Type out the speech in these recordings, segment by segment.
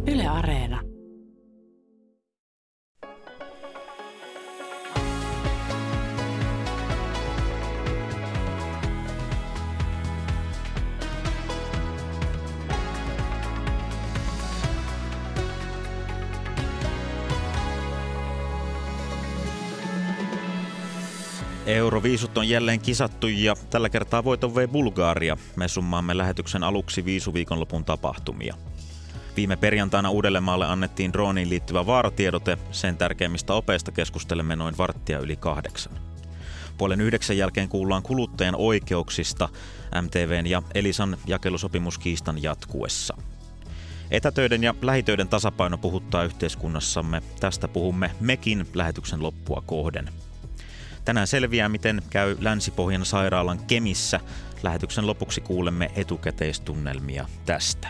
Yle Areena. Euroviisut on jälleen kisattu ja tällä kertaa voiton vei Bulgaria. Me summaamme lähetyksen aluksi viisuviikonlopun tapahtumia. Viime perjantaina Uudellemaalle annettiin drooniin liittyvä vaaratiedote. Sen tärkeimmistä opeista keskustelemme noin 8:15. 8:30 jälkeen kuullaan kuluttajan oikeuksista MTV:n ja Elisan jakelusopimuskiistan jatkuessa. Etätöiden ja lähitöiden tasapaino puhuttaa yhteiskunnassamme. Tästä puhumme mekin lähetyksen loppua kohden. Tänään selviää, miten käy Länsi-Pohjan sairaalan Kemissä. Lähetyksen lopuksi kuulemme etukäteistunnelmia tästä.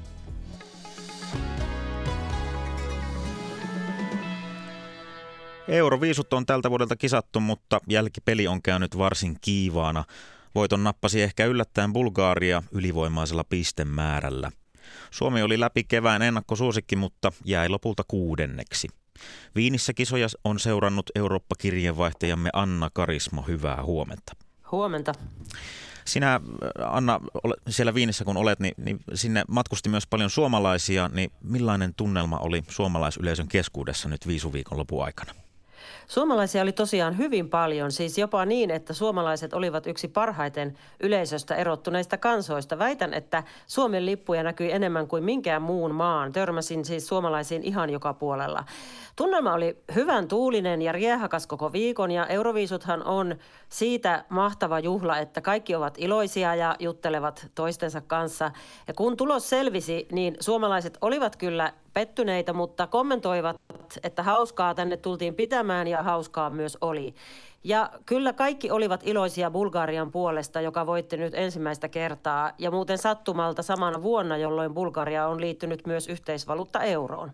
Euroviisut on tältä vuodelta kisattu, mutta jälkipeli on käynyt varsin kiivaana. Voiton nappasi ehkä yllättäen Bulgaria ylivoimaisella pistemäärällä. Suomi oli läpi kevään ennakkosuosikki, mutta jäi lopulta 6. Viinissä kisoja on seurannut Eurooppa-kirjeenvaihtajamme Anna Karisma. Hyvää huomenta. Huomenta. Sinä, Anna, siellä Viinissä kun olet, niin sinne matkusti myös paljon suomalaisia. Niin millainen tunnelma oli suomalaisyleisön keskuudessa nyt viisuviikonlopun aikana? Suomalaisia oli tosiaan hyvin paljon, siis jopa niin, että suomalaiset olivat yksi parhaiten yleisöstä erottuneista kansoista. Väitän, että Suomen lippuja näkyi enemmän kuin minkään muun maan. Törmäsin siis suomalaisiin ihan joka puolella. Tunnelma oli hyvän tuulinen ja riehakas koko viikon ja Euroviisuthan on siitä mahtava juhla, että kaikki ovat iloisia ja juttelevat toistensa kanssa. Ja kun tulos selvisi, niin suomalaiset olivat kyllä pettyneitä, mutta kommentoivat, että hauskaa tänne tultiin pitämään ja hauskaa myös oli. Ja kyllä kaikki olivat iloisia Bulgarian puolesta, joka voitti nyt ensimmäistä kertaa ja muuten sattumalta samana vuonna, jolloin Bulgaria on liittynyt myös yhteisvaluutta euroon.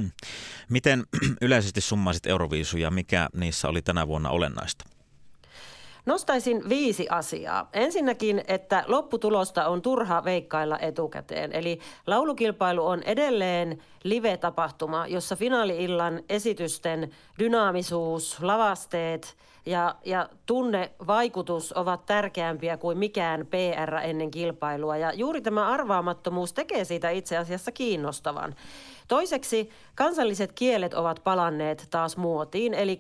Miten yleisesti summaisit Euroviisuja, mikä niissä oli tänä vuonna olennaista? Nostaisin 5 asiaa. Ensinnäkin, että lopputulosta on turha veikkailla etukäteen. Eli laulukilpailu on edelleen live-tapahtuma, jossa finaali-illan esitysten dynaamisuus, lavasteet ja tunnevaikutus ovat tärkeämpiä kuin mikään PR ennen kilpailua. Ja juuri tämä arvaamattomuus tekee siitä itse asiassa kiinnostavan. Toiseksi kansalliset kielet ovat palanneet taas muotiin, eli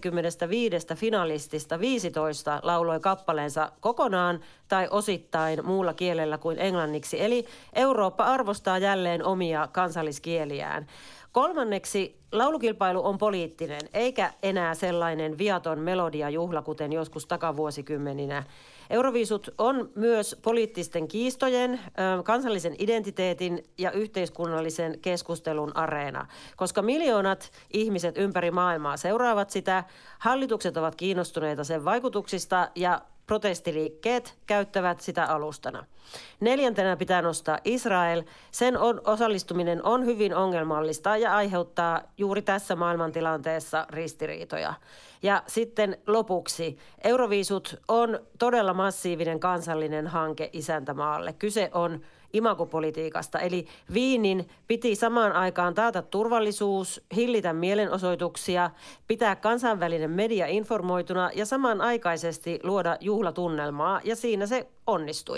25 finalistista 15 lauloi kappaleensa kokonaan tai osittain muulla kielellä kuin englanniksi. Eli Eurooppa arvostaa jälleen omia kansalliskieliään. Kolmanneksi laulukilpailu on poliittinen, eikä enää sellainen viaton melodiajuhla, kuten joskus takavuosikymmeninä. Euroviisut on myös poliittisten kiistojen, kansallisen identiteetin ja yhteiskunnallisen keskustelun areena. Koska miljoonat ihmiset ympäri maailmaa seuraavat sitä, hallitukset ovat kiinnostuneita sen vaikutuksista ja protestiliikkeet käyttävät sitä alustana. 4. pitää nostaa Israel. Sen osallistuminen on hyvin ongelmallista ja aiheuttaa juuri tässä maailmantilanteessa ristiriitoja. Ja sitten lopuksi Euroviisut on todella massiivinen kansallinen hanke isäntämaalle. Kyse on imagopolitiikasta, eli Viinin piti samaan aikaan taata turvallisuus, hillitä mielenosoituksia, pitää kansainvälinen media informoituna ja samanaikaisesti luoda juhlatunnelmaa, ja siinä se onnistui.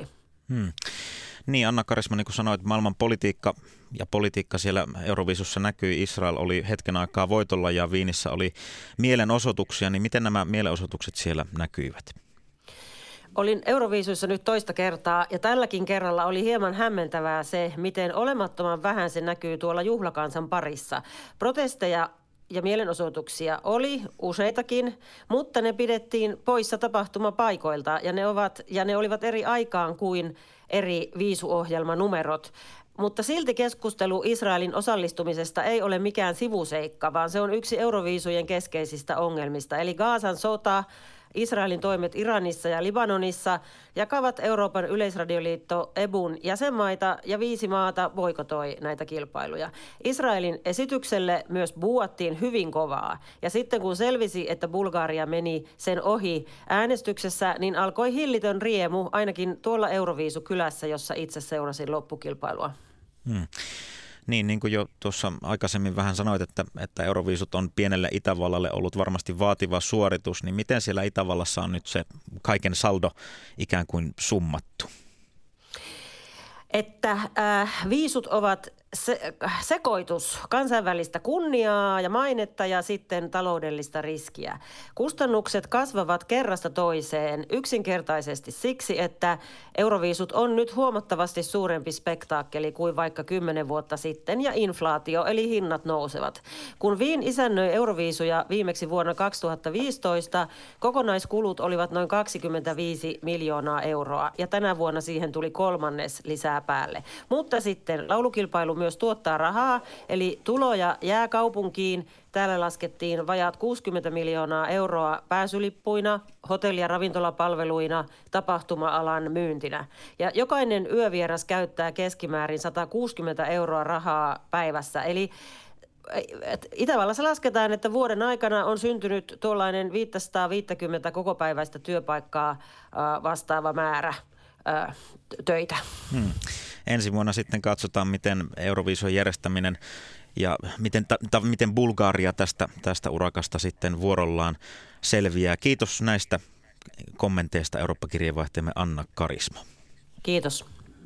Niin, Anna Karisma, niin kuin sanoit, maailman politiikka siellä Euroviisussa näkyi. Israel oli hetken aikaa voitolla ja Viinissä oli mielenosoituksia, niin miten nämä mielenosoitukset siellä näkyivät? Olin Euroviisuissa nyt toista kertaa ja tälläkin kerralla oli hieman hämmentävää se, miten olemattoman vähän se näkyy tuolla juhlakansan parissa. Protesteja ja mielenosoituksia oli useitakin, mutta ne pidettiin poissa tapahtumapaikoilta ja ne olivat eri aikaan kuin eri viisuohjelmanumerot. Mutta silti keskustelu Israelin osallistumisesta ei ole mikään sivuseikka, vaan se on yksi Euroviisujen keskeisistä ongelmista. Eli Gazan sota, Israelin toimet Iranissa ja Libanonissa jakavat Euroopan yleisradioliitto EBUn jäsenmaita ja 5 maata boikotoi näitä kilpailuja. Israelin esitykselle myös buuattiin hyvin kovaa ja sitten kun selvisi, että Bulgaria meni sen ohi äänestyksessä, niin alkoi hillitön riemu ainakin tuolla Euroviisukylässä, jossa itse seurasin loppukilpailua. Niin kuin jo tuossa aikaisemmin vähän sanoit, että euroviisut on pienelle Itävallalle ollut varmasti vaativa suoritus, niin miten siellä Itävallassa on nyt se kaiken saldo ikään kuin summattu? Että viisut ovat sekoitus kansainvälistä kunniaa ja mainetta ja sitten taloudellista riskiä. Kustannukset kasvavat kerrasta toiseen yksinkertaisesti siksi, että euroviisut on nyt huomattavasti suurempi spektaakkeli kuin vaikka 10 vuotta sitten ja inflaatio eli hinnat nousevat. Kun Wien isännöi euroviisuja viimeksi vuonna 2015, kokonaiskulut olivat noin 25 miljoonaa euroa ja tänä vuonna siihen tuli kolmannes lisää päälle. Mutta sitten laulukilpailu myös tuottaa rahaa, eli tuloja jää kaupunkiin. Täällä laskettiin vajaat 60 miljoonaa euroa pääsylippuina, hotelli- ja ravintolapalveluina, tapahtuma-alan myyntinä. Ja jokainen yövieras käyttää keskimäärin 160 euroa rahaa päivässä. Eli Itävallassa lasketaan, että vuoden aikana on syntynyt tuollainen 550 kokopäiväistä työpaikkaa vastaava määrä töitä. Ensi vuonna sitten katsotaan, miten Euroviisujen järjestäminen ja miten Bulgaria tästä urakasta sitten vuorollaan selviää. Kiitos näistä kommenteista Eurooppa-kirjeenvaihtajamme Anna Karismo. Kiitos.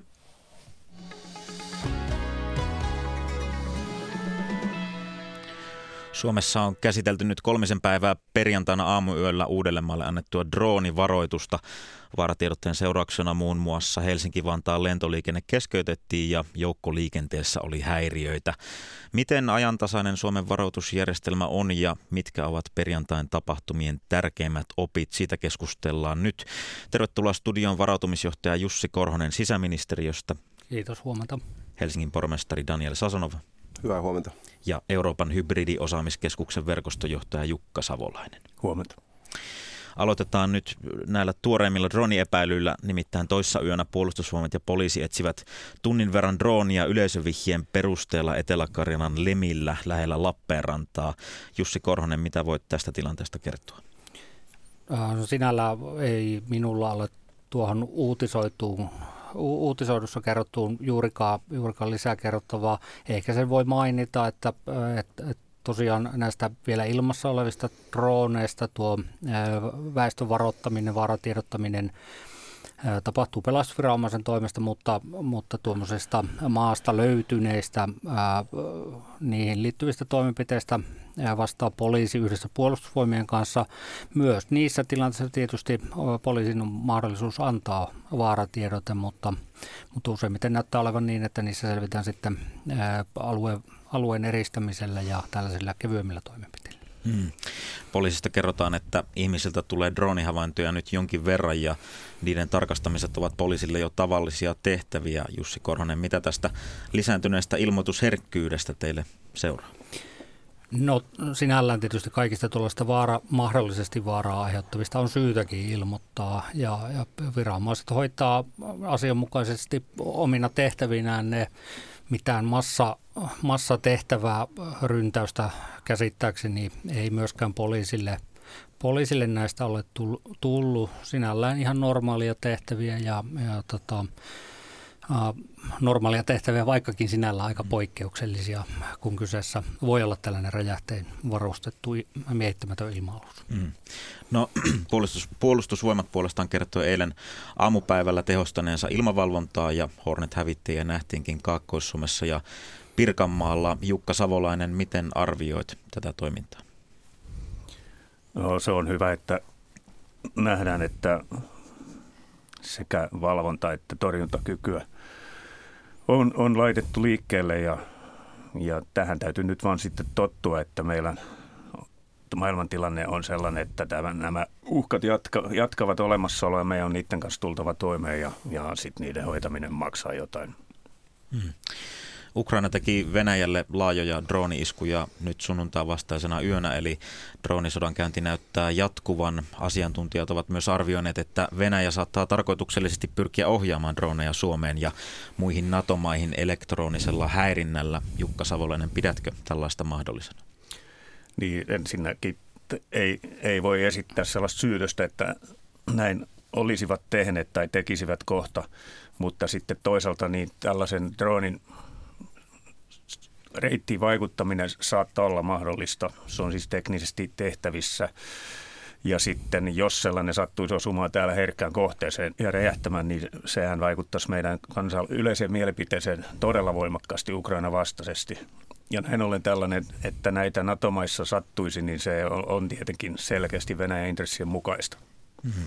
Suomessa on käsitelty nyt 3 päivää perjantaina aamuyöllä Uudellemaalle annettua droonivaroitusta. Vaaratiedotteen seurauksena muun muassa Helsinki-Vantaan lentoliikenne keskeytettiin ja joukkoliikenteessä oli häiriöitä. Miten ajantasainen Suomen varoitusjärjestelmä on ja mitkä ovat perjantain tapahtumien tärkeimmät opit? Siitä keskustellaan nyt. Tervetuloa studion varautumisjohtaja Jussi Korhonen sisäministeriöstä. Kiitos, huomenta. Helsingin pormestari Daniel Sazonov. Hyvää huomenta. Ja Euroopan hybridiosaamiskeskuksen verkostojohtaja Jukka Savolainen. Huomenta. Aloitetaan nyt näillä tuoreimmilla drooniepäilyillä, nimittäin toissa yönä puolustusvoimat ja poliisi etsivät tunnin verran droonia yleisövihjeen perusteella Etelä-Karjalan Lemillä lähellä Lappeenrantaa. Jussi Korhonen, mitä voit tästä tilanteesta kertoa? Sinällä ei minulla ole tuohon uutisoidussa kerrottuun juurikaan lisää kerrottavaa. Ehkä sen voi mainita, että tosiaan näistä vielä ilmassa olevista drooneista tuo väestön varoittaminen, vaaratiedottaminen tapahtuu pelastusviranomaisen toimesta, mutta tuommoisesta maasta löytyneistä niihin liittyvistä toimenpiteistä vastaa poliisi yhdessä puolustusvoimien kanssa. Myös niissä tilanteissa tietysti poliisin on mahdollisuus antaa vaaratiedote, mutta useimmiten näyttää olevan niin, että niissä selvitään sitten alueen eristämisellä ja tällaisilla kevyemmillä toimenpiteillä. Poliisista kerrotaan, että ihmisiltä tulee droonihavaintoja nyt jonkin verran ja niiden tarkastamiset ovat poliisille jo tavallisia tehtäviä. Jussi Korhonen, mitä tästä lisääntyneestä ilmoitusherkkyydestä teille seuraa? No sinällään tietysti kaikista tuollaista mahdollisesti vaaraa aiheuttavista on syytäkin ilmoittaa ja viranomaiset hoitaa asianmukaisesti omina tehtävinään ne. Mitään massatehtävää ryntäystä käsittääkseni ei myöskään poliisille näistä ole tullut. Sinällään ihan normaalia tehtäviä ja normaalia tehtäviä, vaikkakin sinällään aika poikkeuksellisia, kun kyseessä voi olla tällainen räjähteen varustettu miehittämätön ilma-alus. No, puolustusvoimat puolestaan kertoi eilen aamupäivällä tehostaneensa ilmavalvontaa ja Hornet-hävittäjiä nähtiinkin Kaakkois-Suomessa ja Pirkanmaalla. Jukka Savolainen, miten arvioit tätä toimintaa? No, se on hyvä, että nähdään, että sekä valvonta että torjuntakykyä on laitettu liikkeelle ja tähän täytyy nyt vaan sitten tottua, että meillä maailmantilanne on sellainen, että nämä uhkat jatkavat olemassaoloa ja meidän on niiden kanssa tultava toimeen ja sitten niiden hoitaminen maksaa jotain. Ukraina teki Venäjälle laajoja drooni-iskuja nyt sunnuntain vastaisena yönä, eli droonisodan käynti näyttää jatkuvan. Asiantuntijat ovat myös arvioineet, että Venäjä saattaa tarkoituksellisesti pyrkiä ohjaamaan droneja Suomeen ja muihin NATO-maihin elektronisella häirinnällä. Jukka Savolainen, pidätkö tällaista mahdollisena? Niin, ensinnäkin ei voi esittää sellaista syytöstä, että näin olisivat tehneet tai tekisivät kohta, mutta sitten toisaalta niin tällaisen droonin reittiin vaikuttaminen saattaa olla mahdollista. Se on siis teknisesti tehtävissä. Ja sitten jos sellainen sattuisi osumaan täällä herkkään kohteeseen ja räjähtämään, niin sehän vaikuttaisi meidän yleiseen mielipiteeseen todella voimakkaasti Ukraina vastaisesti. Ja näin ollen tällainen, että näitä NATO-maissa sattuisi, niin se on tietenkin selkeästi Venäjän intressien mukaista. Mm-hmm.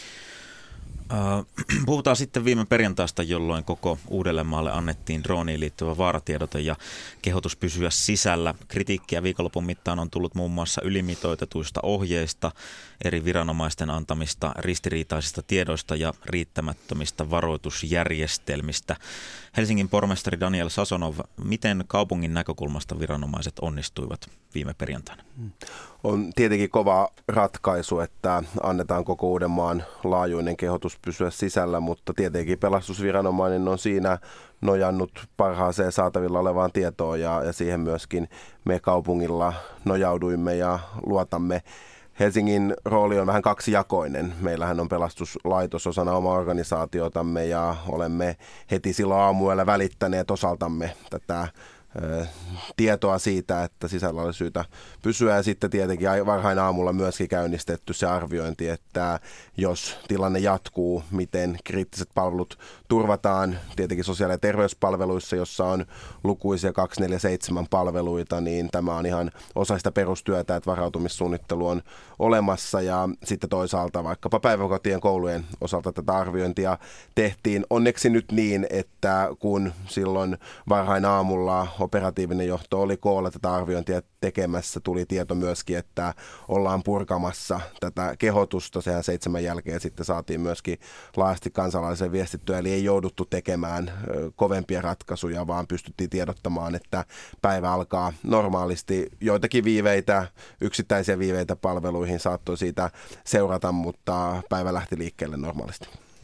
Puhutaan sitten viime perjantaista, jolloin koko Uudellemaalle annettiin drooniin liittyvä vaaratiedote ja kehotus pysyä sisällä. Kritiikkiä viikonlopun mittaan on tullut muun muassa ylimitoitetuista ohjeista, eri viranomaisten antamista ristiriitaisista tiedoista ja riittämättömistä varoitusjärjestelmistä. Helsingin pormestari Daniel Sasonov, miten kaupungin näkökulmasta viranomaiset onnistuivat viime perjantaina? On tietenkin kova ratkaisu, että annetaan koko Uudenmaan laajuinen kehotus pysyä sisällä, mutta tietenkin pelastusviranomainen on siinä nojannut parhaaseen saatavilla olevaan tietoon ja siihen myöskin me kaupungilla nojauduimme ja luotamme. Helsingin rooli on vähän kaksijakoinen. Meillähän on pelastuslaitos osana omaa organisaatiotamme ja olemme heti silloin aamuyöllä välittäneet osaltamme tätä tietoa siitä, että sisällä oli syytä pysyä ja sitten tietenkin varhain aamulla myöskin käynnistetty se arviointi, että jos tilanne jatkuu, miten kriittiset palvelut turvataan, tietenkin sosiaali- ja terveyspalveluissa, jossa on lukuisia 247 palveluita, niin tämä on ihan osa sitä perustyötä, että varautumissuunnittelu on olemassa ja sitten toisaalta vaikkapa päiväkotien koulujen osalta tätä arviointia tehtiin. Onneksi nyt niin, että kun silloin varhain aamulla operatiivinen johto oli koolla tätä arviointia tekemässä, tuli tieto myöskin, että ollaan purkamassa tätä kehotusta. Sehän 7 jälkeen sitten saatiin myöskin laajasti kansalaisen viestittyä, eli ei jouduttu tekemään kovempia ratkaisuja, vaan pystyttiin tiedottamaan, että päivä alkaa normaalisti. Joitakin viiveitä, yksittäisiä viiveitä palveluihin saattoi siitä seurata, mutta päivä lähti liikkeelle normaalisti.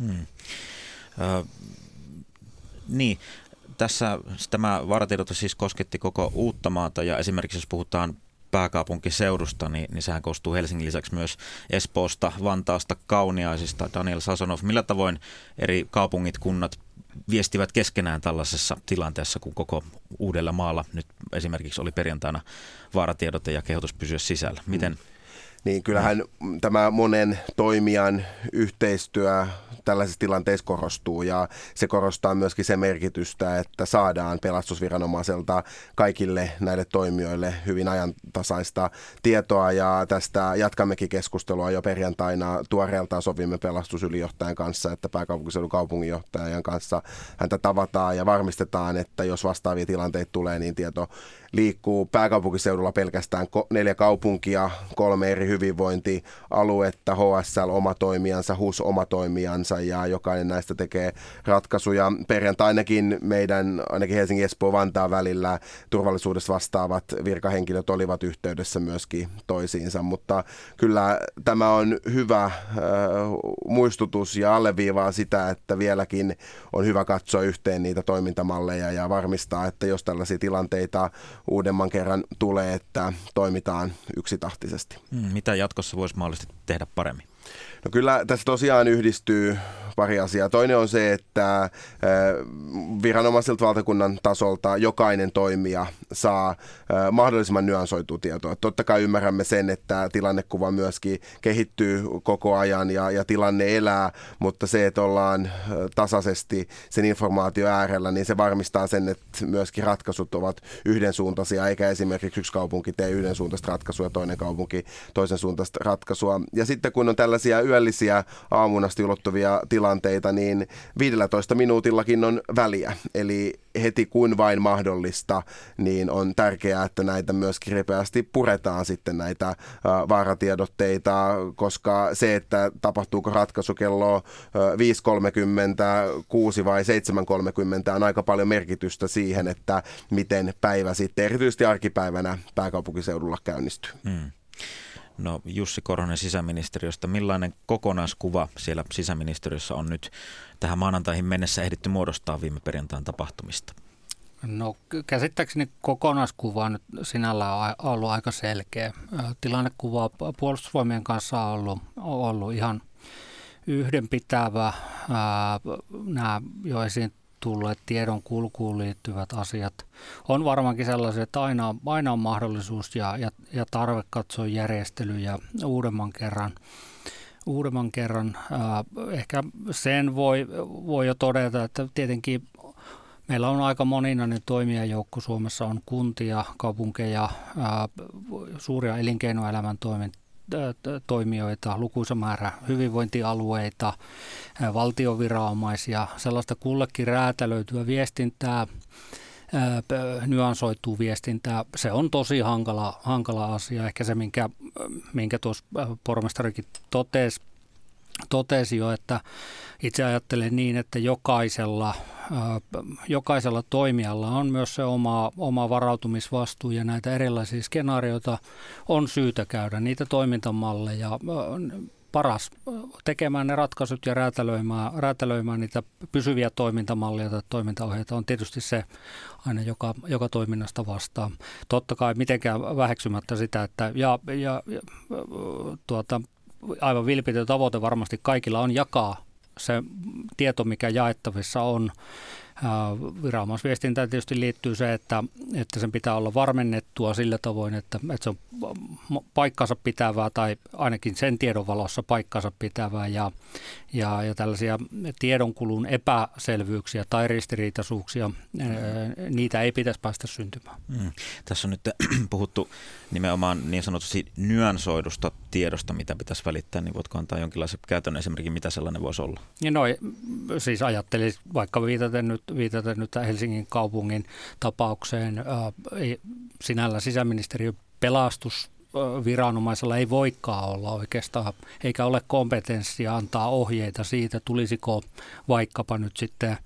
Niin. Tässä tämä vaaratiedote siis kosketti koko Uuttamaata ja esimerkiksi jos puhutaan pääkaupunkiseudusta, niin sehän koostuu Helsingin lisäksi myös Espoosta, Vantaasta, Kauniaisista. Daniel Sasonov, millä tavoin eri kaupungit, kunnat viestivät keskenään tällaisessa tilanteessa, kun koko Uudellamaalla nyt esimerkiksi oli perjantaina vaaratiedote ja kehotus pysyä sisällä? Miten? Niin kyllähän tämä monen toimijan yhteistyö tällaisissa tilanteissa korostuu ja se korostaa myöskin se merkitystä, että saadaan pelastusviranomaiselta kaikille näille toimijoille hyvin ajantasaista tietoa ja tästä jatkammekin keskustelua jo perjantaina. Tuoreeltaan sovimme pelastusylijohtajan kanssa, että pääkaupunkiseudun kaupunginjohtajan kanssa häntä tavataan ja varmistetaan, että jos vastaavia tilanteita tulee, niin tieto liikkuu. Pääkaupunkiseudulla pelkästään 4 kaupunkia, 3 eri hyvinvointialuetta, HSL oma toimijansa, HUS oma toimijansa ja jokainen näistä tekee ratkaisuja. Perjantainakin meidän, ainakin Helsingin, Espoo, Vantaan välillä turvallisuudesta vastaavat virkahenkilöt olivat yhteydessä myöskin toisiinsa, mutta kyllä tämä on hyvä muistutus ja alleviivaa sitä, että vieläkin on hyvä katsoa yhteen niitä toimintamalleja ja varmistaa, että jos tällaisia tilanteita uudemman kerran tulee, että toimitaan yksitahtisesti. Mitä jatkossa voisi mahdollisesti tehdä paremmin? No kyllä tässä tosiaan yhdistyy pari asiaa. Toinen on se, että viranomaisilta valtakunnan tasolta jokainen toimija saa mahdollisimman nyansoitua tietoa. Totta kai ymmärrämme sen, että tilannekuva myöskin kehittyy koko ajan ja tilanne elää, mutta se, että ollaan tasaisesti sen informaatio äärellä, niin se varmistaa sen, että myöskin ratkaisut ovat yhdensuuntaisia, eikä esimerkiksi yksi kaupunki tee yhdensuuntaista ratkaisua ja toinen kaupunki toisen suuntaista ratkaisua. Ja sitten kun on tällaisia yöllisiä aamuun asti ulottuvia tilanteita, niin 15 minuutillakin on väliä. Eli heti kun vain mahdollista, niin on tärkeää, että näitä myöskin ripeästi puretaan sitten näitä vaaratiedotteita, koska se, että tapahtuuko ratkaisu kello 5.30, 6 vai 7.30 on aika paljon merkitystä siihen, että miten päivä sitten erityisesti arkipäivänä pääkaupunkiseudulla käynnistyy. No Jussi Korhonen sisäministeriöstä, millainen kokonaiskuva siellä sisäministeriössä on nyt tähän maanantaihin mennessä ehditty muodostaa viime perjantain tapahtumista? No käsittääkseni kokonaiskuva nyt sinällään on ollut aika selkeä. Tilannekuva puolustusvoimien kanssa on ollut ihan yhdenpitävä. Nämä jo esiin tulleet tiedon kulkuun liittyvät asiat on varmaankin sellaisia, että aina on mahdollisuus ja tarve katsoa järjestelyjä uudemman kerran. Ehkä sen voi jo todeta, että tietenkin meillä on aika moninainen toimijajoukko. Suomessa on kuntia, kaupunkeja, suuria elinkeinoelämän toimijoita, lukuisa määrä hyvinvointialueita, valtioviranomaisia, sellaista kullekin räätälöityä viestintää, nyansoituu viestintää. Se on tosi hankala asia. Ehkä se, minkä tuossa pormestarikin totesi jo, että itse ajattelen niin, että jokaisella toimijalla on myös se oma varautumisvastuu ja näitä erilaisia skenaarioita on syytä käydä, niitä toimintamalleja. Paras tekemään ne ratkaisut ja räätälöimään niitä pysyviä toimintamalleja tai toimintaohjeita on tietysti se aina, joka toiminnasta vastaa. Totta kai mitenkään väheksymättä sitä, että aivan vilpitön tavoite varmasti kaikilla on jakaa se tieto, mikä jaettavissa on. Viranomaisviestintään tietysti liittyy se, että sen pitää olla varmennettua sillä tavoin, että se on paikkansa pitävää tai ainakin sen tiedon valossa paikkansa pitävää ja tällaisia tiedonkulun epäselvyyksiä tai ristiriitaisuuksia, niitä ei pitäisi päästä syntymään. Tässä on nyt puhuttu nimenomaan niin sanotusti nyansoidusta tiedosta, mitä pitäisi välittää, niin voitko antaa jonkinlaisen käytännön esimerkin, mitä sellainen voisi olla? Siis ajattelin vaikka viitaten nyt Helsingin kaupungin tapaukseen, sinällä sisäministeriön pelastusviranomaisella ei voikaan olla oikeastaan, eikä ole kompetenssia antaa ohjeita siitä, tulisiko vaikkapa nyt sitten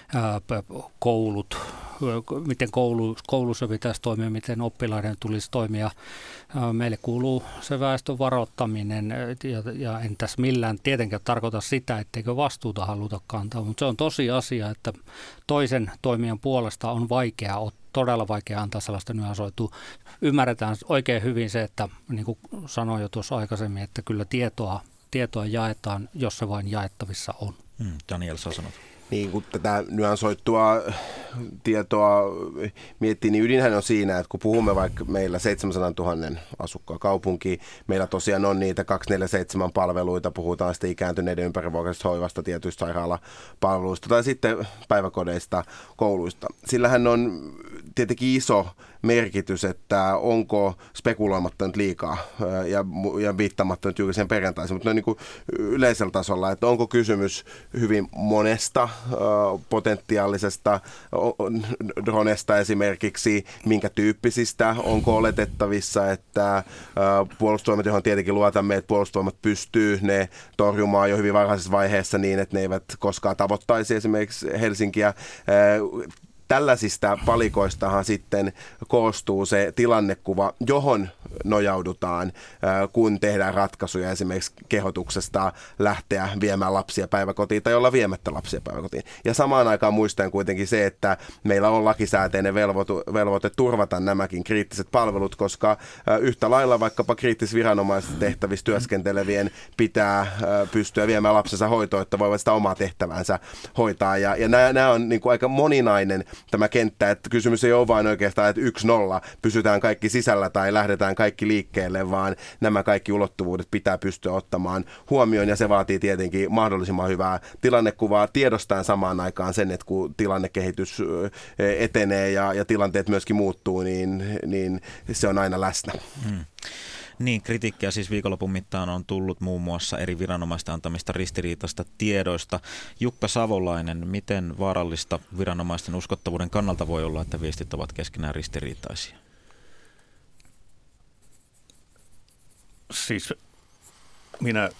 koulut, miten koulussa pitäisi toimia, miten oppilaiden tulisi toimia. Meille kuuluu se väestön varoittaminen ja en tässä millään tietenkään tarkoita sitä, etteikö vastuuta haluta kantaa, mutta se on tosiasia, että toisen toimijan puolesta on todella vaikea antaa sellaista nyansoitua. Ymmärretään oikein hyvin se, että niin kuin sanoin jo tuossa aikaisemmin, että kyllä tietoa jaetaan, jos se vain jaettavissa on. Daniel, sä sanot. Niin, kun tätä nyansoittua tietoa miettii, niin ydinhän on siinä, että kun puhumme vaikka meillä 700 000 asukkaan kaupunki, meillä tosiaan on niitä 247 palveluita, puhutaan sitten ikääntyneiden ympärivuorokautista hoivasta, tietyistä sairaalapalveluista tai sitten päiväkodeista, kouluista. Sillähän on tietenkin iso merkitys, että onko spekuloimatta nyt liikaa ja viittaamatta nyt juuri sen perjantaisin, mutta niin kuin yleisellä tasolla, että onko kysymys hyvin monesta potentiaalisesta dronesta esimerkiksi, minkä tyyppisistä, onko oletettavissa, että puolustusvoimat, johon tietenkin luotamme, että puolustusvoimat pystyy ne torjumaan jo hyvin varhaisessa vaiheessa niin, että ne eivät koskaan tavoittaisi esimerkiksi Helsinkiä. Tällaisista palikoistahan sitten koostuu se tilannekuva, johon nojaudutaan, kun tehdään ratkaisuja esimerkiksi kehotuksesta lähteä viemään lapsia päiväkotiin tai olla viemättä lapsia päiväkotiin. Ja samaan aikaan muistaen kuitenkin se, että meillä on lakisääteinen velvoite turvata nämäkin kriittiset palvelut, koska yhtä lailla vaikkapa kriittisviranomaisissa tehtävissä työskentelevien pitää pystyä viemään lapsensa hoitoon, että voivat sitä omaa tehtävänsä hoitaa. Ja nämä on niin kuin aika moninainen tämä kenttä, että kysymys ei ole vain oikeastaan, että 1-0 pysytään kaikki sisällä tai lähdetään kaikki liikkeelle, vaan nämä kaikki ulottuvuudet pitää pystyä ottamaan huomioon ja se vaatii tietenkin mahdollisimman hyvää tilannekuvaa tiedostaen samaan aikaan sen, että kun tilannekehitys etenee ja tilanteet myöskin muuttuu, niin se on aina läsnä. Niin, kritiikkiä siis viikonlopun mittaan on tullut muun muassa eri viranomaisten antamista ristiriitaista tiedoista. Jukka Savolainen, miten vaarallista viranomaisten uskottavuuden kannalta voi olla, että viestit ovat keskenään ristiriitaisia? Siis minä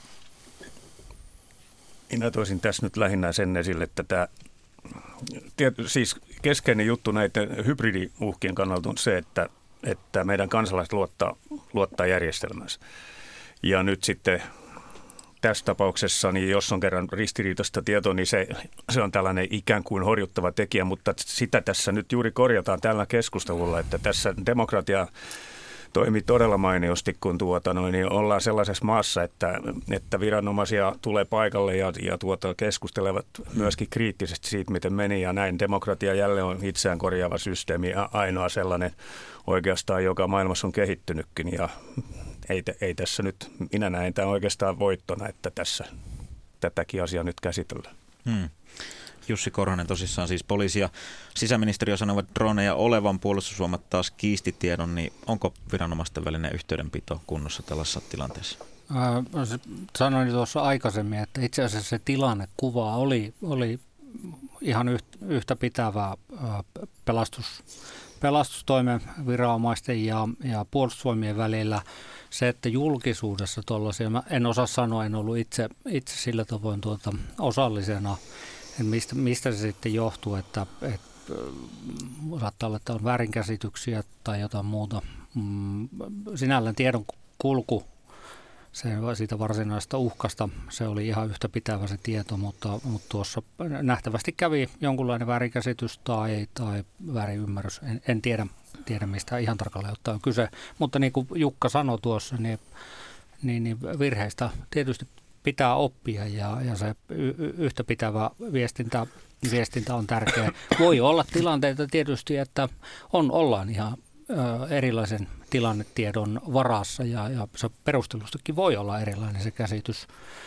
toisin tässä nyt lähinnä sen esille, että siis keskeinen juttu näiden hybridiuhkien kannalta on se, että meidän kansalaiset luottaa järjestelmänsä. Ja nyt sitten tässä tapauksessa, niin jos on kerran ristiriitaista tietoa, niin se on tällainen ikään kuin horjuttava tekijä, mutta sitä tässä nyt juuri korjataan tällä keskustelulla, että tässä toimi todella mainiosti, kun niin ollaan sellaisessa maassa, että viranomaisia tulee paikalle ja keskustelevat myöskin kriittisesti siitä, miten meni, ja näin demokratia jälleen on itseään korjaava systeemi ja ainoa sellainen oikeastaan, joka maailmassa on kehittynytkin, ja ei tässä nyt, minä näen tämän oikeastaan voittona, että tässä tätäkin asiaa nyt käsitellään. Jussi Korhonen, tosissaan siis poliisi ja sisäministeriö sanovat droneja olevan, Puolustusvoimat taas kiisti tiedon, niin onko viranomaisten välinen yhteydenpito kunnossa tällaisessa tilanteessa? Sanoin tuossa aikaisemmin, että itse asiassa se tilannekuva oli ihan yhtä pitävää pelastustoimen viranomaisten ja puolustusvoimien välillä. Se, että julkisuudessa tuollaisia, mä en osaa sanoa, en ollut itse sillä tavoin osallisena, mistä se sitten johtuu, että saattaa olla, että on väärinkäsityksiä tai jotain muuta. Sinällään tiedon kulku siitä varsinaisesta uhkasta, se oli ihan yhtä pitävä se tieto, mutta tuossa nähtävästi kävi jonkunlainen väärinkäsitys tai väärinymmärrys. En tiedä mistä ihan tarkalleen ottaen on kyse, mutta niin kuin Jukka sanoi tuossa, niin virheistä tietysti pitää oppia ja se yhtä pitävä viestintä on tärkeää. Voi olla tilanteita tietysti, että ollaan ihan erilaisen tilannetiedon varassa ja se perustelustakin voi olla erilainen se käsitys.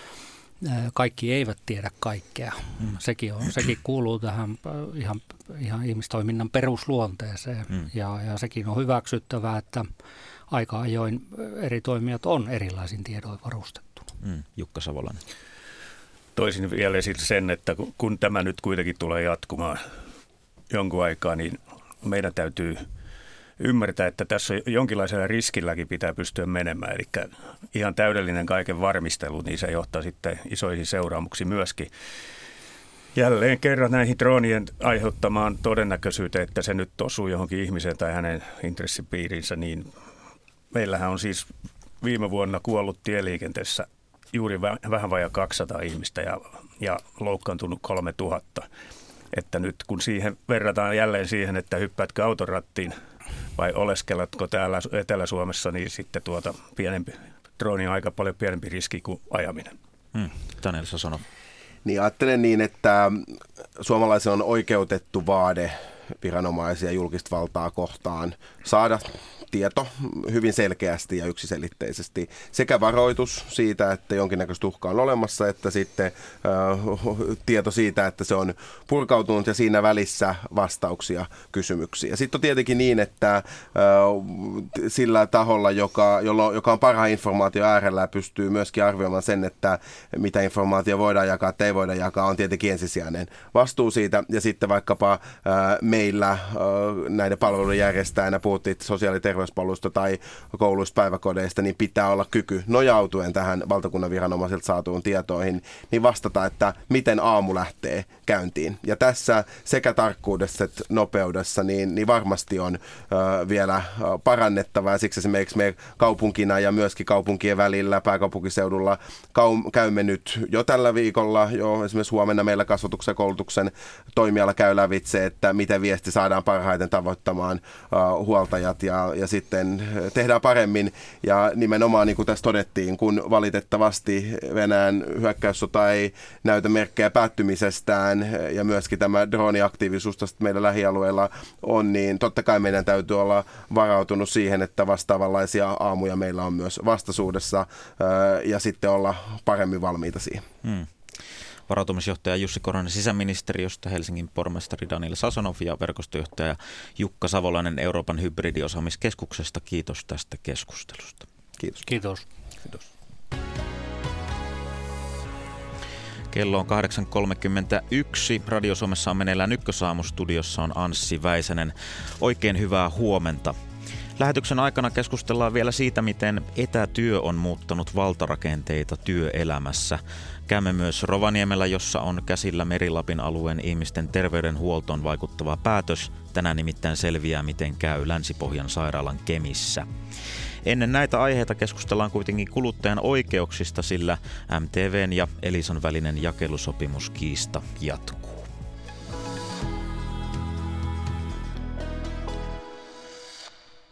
Kaikki eivät tiedä kaikkea. Sekin kuuluu tähän ihan ihmistoiminnan perusluonteeseen ja sekin on hyväksyttävää, että aika ajoin eri toimijat on erilaisin tiedoin varustettuna. Jukka Savolainen. Toisin vielä esille sen, että kun tämä nyt kuitenkin tulee jatkumaan jonkun aikaa, niin meidän täytyy ymmärtää, että tässä jonkinlaisella riskilläkin pitää pystyä menemään. Eli ihan täydellinen kaiken varmistelu, niin se johtaa sitten isoihin seuraamuksiin myöskin. Jälleen kerran näihin droonien aiheuttamaan todennäköisyyteen, että se nyt osuu johonkin ihmiseen tai hänen intressipiirinsä, niin meillähän on siis viime vuonna kuollut tieliikenteessä juuri vähän vajaa 200 ihmistä ja loukkaantunut 3000. Että nyt kun siihen verrataan jälleen siihen, että hyppäätkö autorattiin vai oleskeletko täällä Etelä-Suomessa, niin sitten drooni on aika paljon pienempi riski kuin ajaminen. Daniel Sasonov. Niin ajattelen niin, että suomalaisen on oikeutettu vaade viranomaisia julkista valtaa kohtaan saada tieto hyvin selkeästi ja yksiselitteisesti. Sekä varoitus siitä, että jonkinnäköistä uhkaa on olemassa, että sitten tieto siitä, että se on purkautunut ja siinä välissä vastauksia kysymyksiin. Ja sitten on tietenkin niin, että sillä taholla, joka on parhaan informaation äärellä, pystyy myöskin arvioimaan sen, että mitä informaatio voidaan jakaa, että ei voida jakaa, on tietenkin ensisijainen vastuu siitä. Ja sitten vaikkapa meillä näiden palveluiden järjestäjänä, puhuttiin sosiaali- ja terveyspalveluista tai kouluista, päiväkodeista, niin pitää olla kyky nojautuen tähän valtakunnan viranomaisilta saatuun tietoihin, niin vastata, että miten aamu lähtee käyntiin. Ja tässä sekä tarkkuudessa että nopeudessa niin varmasti on vielä parannettavaa. Siksi esimerkiksi me kaupunkina ja myöskin kaupunkien välillä pääkaupunkiseudulla käymme nyt jo tällä viikolla, jo esimerkiksi huomenna meillä kasvatuksen ja koulutuksen toimiala käy lävitse, että miten viesti saadaan parhaiten tavoittamaan huoltajat ja sitten tehdään paremmin. Ja nimenomaan niin kuin tässä todettiin, kun valitettavasti Venäjän hyökkäyssota ei näytä merkkejä päättymisestään ja myöskin tämä drooniaktiivisuus tästä meidän lähialueilla on, niin totta kai meidän täytyy olla varautunut siihen, että vastaavanlaisia aamuja meillä on myös vastaisuudessa ja sitten olla paremmin valmiita siihen. Varautumisjohtaja Jussi Korhonen sisäministeriöstä, Helsingin pormestari Daniel Sasonov ja verkostojohtaja Jukka Savolainen Euroopan hybridiosaamiskeskuksesta. Kiitos tästä keskustelusta. Kiitos. Kiitos. Kiitos. Kello on 8.31. Radio Suomessa on meneillään Ykkösaamu-studiossa on Anssi Väisänen. Oikein hyvää huomenta. Lähetyksen aikana keskustellaan vielä siitä, miten etätyö on muuttanut valtarakenteita työelämässä. Käymme myös Rovaniemellä, jossa on käsillä Meri-Lapin alueen ihmisten terveydenhuoltoon vaikuttava päätös. Tänään nimittäin selviää, miten käy Länsi-Pohjan sairaalan Kemissä. Ennen näitä aiheita keskustellaan kuitenkin kuluttajan oikeuksista, sillä MTV:n ja Elisan välinen jakelusopimuskiista jatkuu.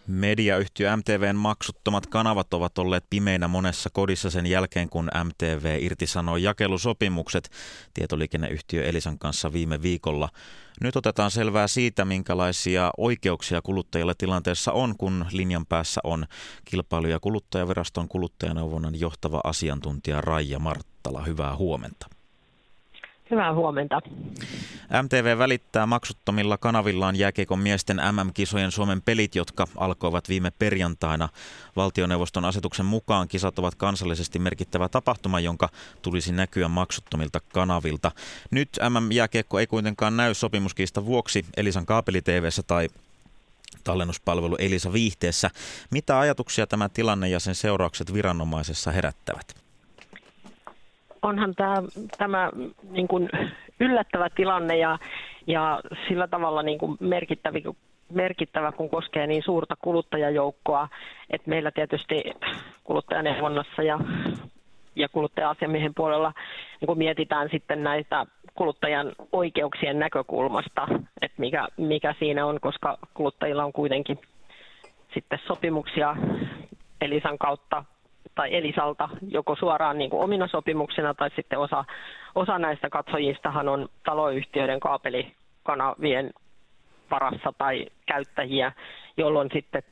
Mediayhtiö MTV:n maksuttomat kanavat ovat olleet pimeinä monessa kodissa sen jälkeen, kun MTV irtisanoi jakelusopimukset tietoliikenneyhtiö Elisan kanssa viime viikolla. Nyt otetaan selvää siitä, minkälaisia oikeuksia kuluttajilla tilanteessa on, kun linjan päässä on Kilpailu- ja kuluttajaviraston kuluttajaneuvonnan johtava asiantuntija Raija Marttala. Hyvää huomenta. Hyvää huomenta. MTV välittää maksuttomilla kanavillaan jääkiekon miesten MM-kisojen Suomen pelit, jotka alkoivat viime perjantaina. Valtioneuvoston asetuksen mukaan kisat ovat kansallisesti merkittävä tapahtuma, jonka tulisi näkyä maksuttomilta kanavilta. Nyt MM-jääkiekko ei kuitenkaan näy sopimuskiistan vuoksi Elisan kaapeli-TV:ssä tai tallennuspalvelu Elisa Viihteessä. Mitä ajatuksia tämä tilanne ja sen seuraukset viranomaisessa herättävät? Onhan tämä niin kuin yllättävä tilanne ja sillä tavalla niin kuin merkittävä, kun koskee niin suurta kuluttajajoukkoa, että meillä tietysti kuluttajaneuvonnassa ja kuluttaja-asiamiehen puolella niin kuin mietitään sitten näitä kuluttajan oikeuksien näkökulmasta, että mikä siinä on, koska kuluttajilla on kuitenkin sitten sopimuksia Elisan kautta tai Elisalta joko suoraan niin kuin omina sopimuksina tai sitten osa näistä katsojistahan on taloyhtiöiden kaapelikanavien varassa tai käyttäjiä, jolloin sitten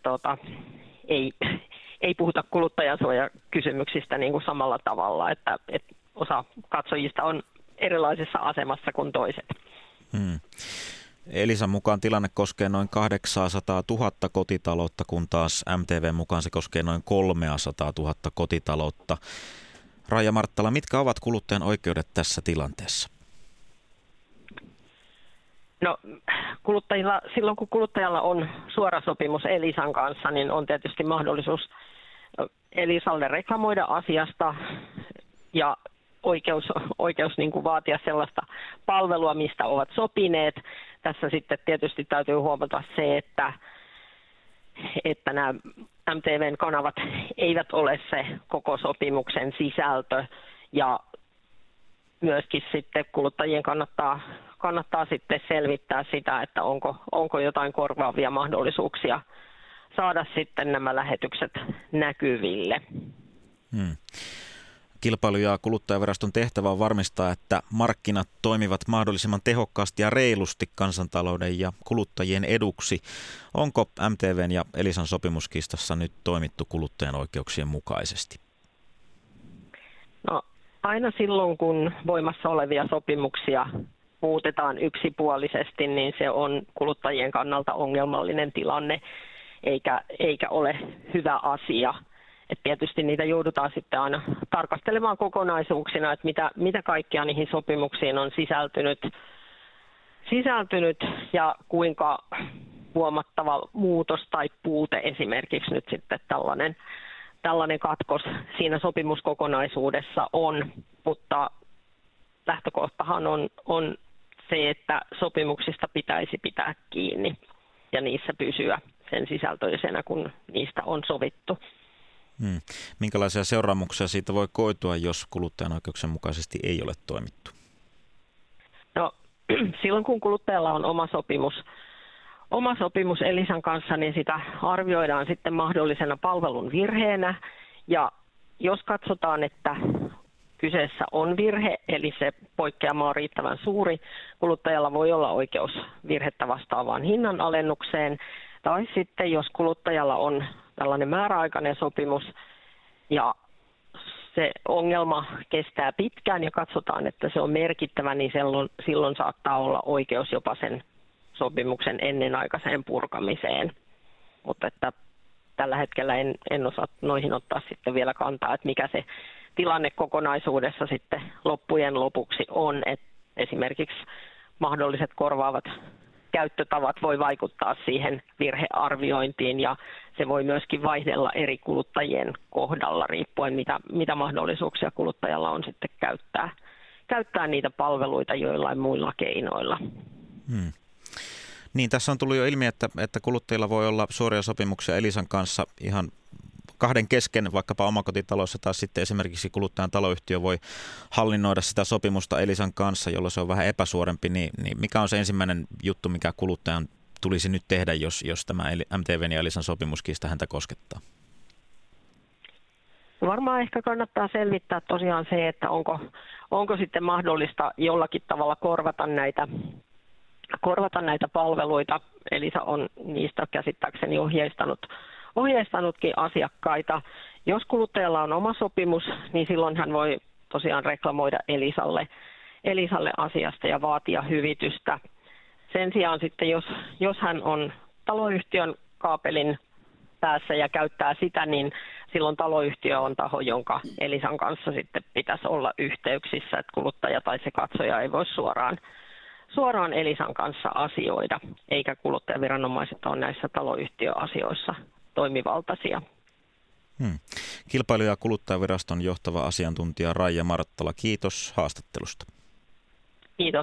ei puhuta kuluttajansuojakysymyksistä niin kuin samalla tavalla, että osa katsojista on erilaisessa asemassa kuin toiset. Elisan mukaan tilanne koskee noin 800 000 kotitaloutta, kun taas MTV:n mukaan se koskee noin 300 000 kotitaloutta. Raija Marttala, mitkä ovat kuluttajan oikeudet tässä tilanteessa? No, silloin kun kuluttajalla on suora sopimus Elisan kanssa, niin on tietysti mahdollisuus Elisalle reklamoida asiasta ja oikeus niin kuin vaatia sellaista palvelua, mistä ovat sopineet. Tässä sitten tietysti täytyy huomata se, että nämä MTV:n kanavat eivät ole se koko sopimuksen sisältö ja myöskin sitten kuluttajien kannattaa sitten selvittää sitä, että onko jotain korvaavia mahdollisuuksia saada sitten nämä lähetykset näkyville. Kilpailu- ja kuluttajaviraston tehtävä on varmistaa, että markkinat toimivat mahdollisimman tehokkaasti ja reilusti kansantalouden ja kuluttajien eduksi. Onko MTV:n ja Elisan sopimuskiistassa nyt toimittu kuluttajan oikeuksien mukaisesti? No, aina silloin, kun voimassa olevia sopimuksia muutetaan yksipuolisesti, niin se on kuluttajien kannalta ongelmallinen tilanne, eikä ole hyvä asia. Et tietysti niitä joudutaan sitten aina tarkastelemaan kokonaisuuksina, että mitä kaikkea niihin sopimuksiin on sisältynyt ja kuinka huomattava muutos tai puute esimerkiksi nyt sitten tällainen katkos siinä sopimuskokonaisuudessa on, mutta lähtökohtahan on se, että sopimuksista pitäisi pitää kiinni ja niissä pysyä sen sisältöisenä, kun niistä on sovittu. Minkälaisia seuraamuksia siitä voi koitua, jos kuluttajan oikeuksien mukaisesti ei ole toimittu? No, silloin kun kuluttajalla on oma sopimus Elisan kanssa, niin sitä arvioidaan sitten mahdollisena palvelun virheenä. Ja jos katsotaan, että kyseessä on virhe, eli se poikkeama on riittävän suuri, kuluttajalla voi olla oikeus virhettä vastaavaan hinnanalennukseen. Tai sitten jos kuluttajalla on tällainen määräaikainen sopimus ja se ongelma kestää pitkään ja katsotaan, että se on merkittävä, niin silloin saattaa olla oikeus jopa sen sopimuksen ennenaikaiseen purkamiseen. Mutta että tällä hetkellä en osaa noihin ottaa sitten vielä kantaa, että mikä se tilanne kokonaisuudessa sitten loppujen lopuksi on. Että esimerkiksi mahdolliset korvaavat käyttötavat voi vaikuttaa siihen virhearviointiin ja se voi myöskin vaihdella eri kuluttajien kohdalla riippuen mitä mahdollisuuksia kuluttajalla on sitten käyttää niitä palveluita joillain muilla keinoilla. Niin, tässä on tullut jo ilmi, että kuluttajilla voi olla suoria sopimuksia Elisan kanssa ihan kahden kesken, vaikkapa omakotitaloissa, tai sitten esimerkiksi kuluttajan taloyhtiö voi hallinnoida sitä sopimusta Elisan kanssa, jolloin se on vähän epäsuorempi, niin mikä on se ensimmäinen juttu, mikä kuluttajan tulisi nyt tehdä, jos tämä MTV:n ja Elisan sopimuskiista häntä koskettaa? Varmaan ehkä kannattaa selvittää tosiaan se, että onko sitten mahdollista jollakin tavalla korvata näitä palveluita. Elisa on niistä käsittääkseni ohjeistanutkin asiakkaita. Jos kuluttajalla on oma sopimus, niin silloin hän voi tosiaan reklamoida Elisalle asiasta ja vaatia hyvitystä. Sen sijaan sitten, jos hän on taloyhtiön kaapelin päässä ja käyttää sitä, niin silloin taloyhtiö on taho, jonka Elisan kanssa sitten pitäisi olla yhteyksissä, että kuluttaja tai se katsoja ei voi suoraan Elisan kanssa asioida, eikä kuluttajaviranomaiset ole näissä taloyhtiöasioissa toimivaltaisia. Kilpailu- ja kuluttajaviraston johtava asiantuntija Raija Marttala, kiitos haastattelusta. Kiitos.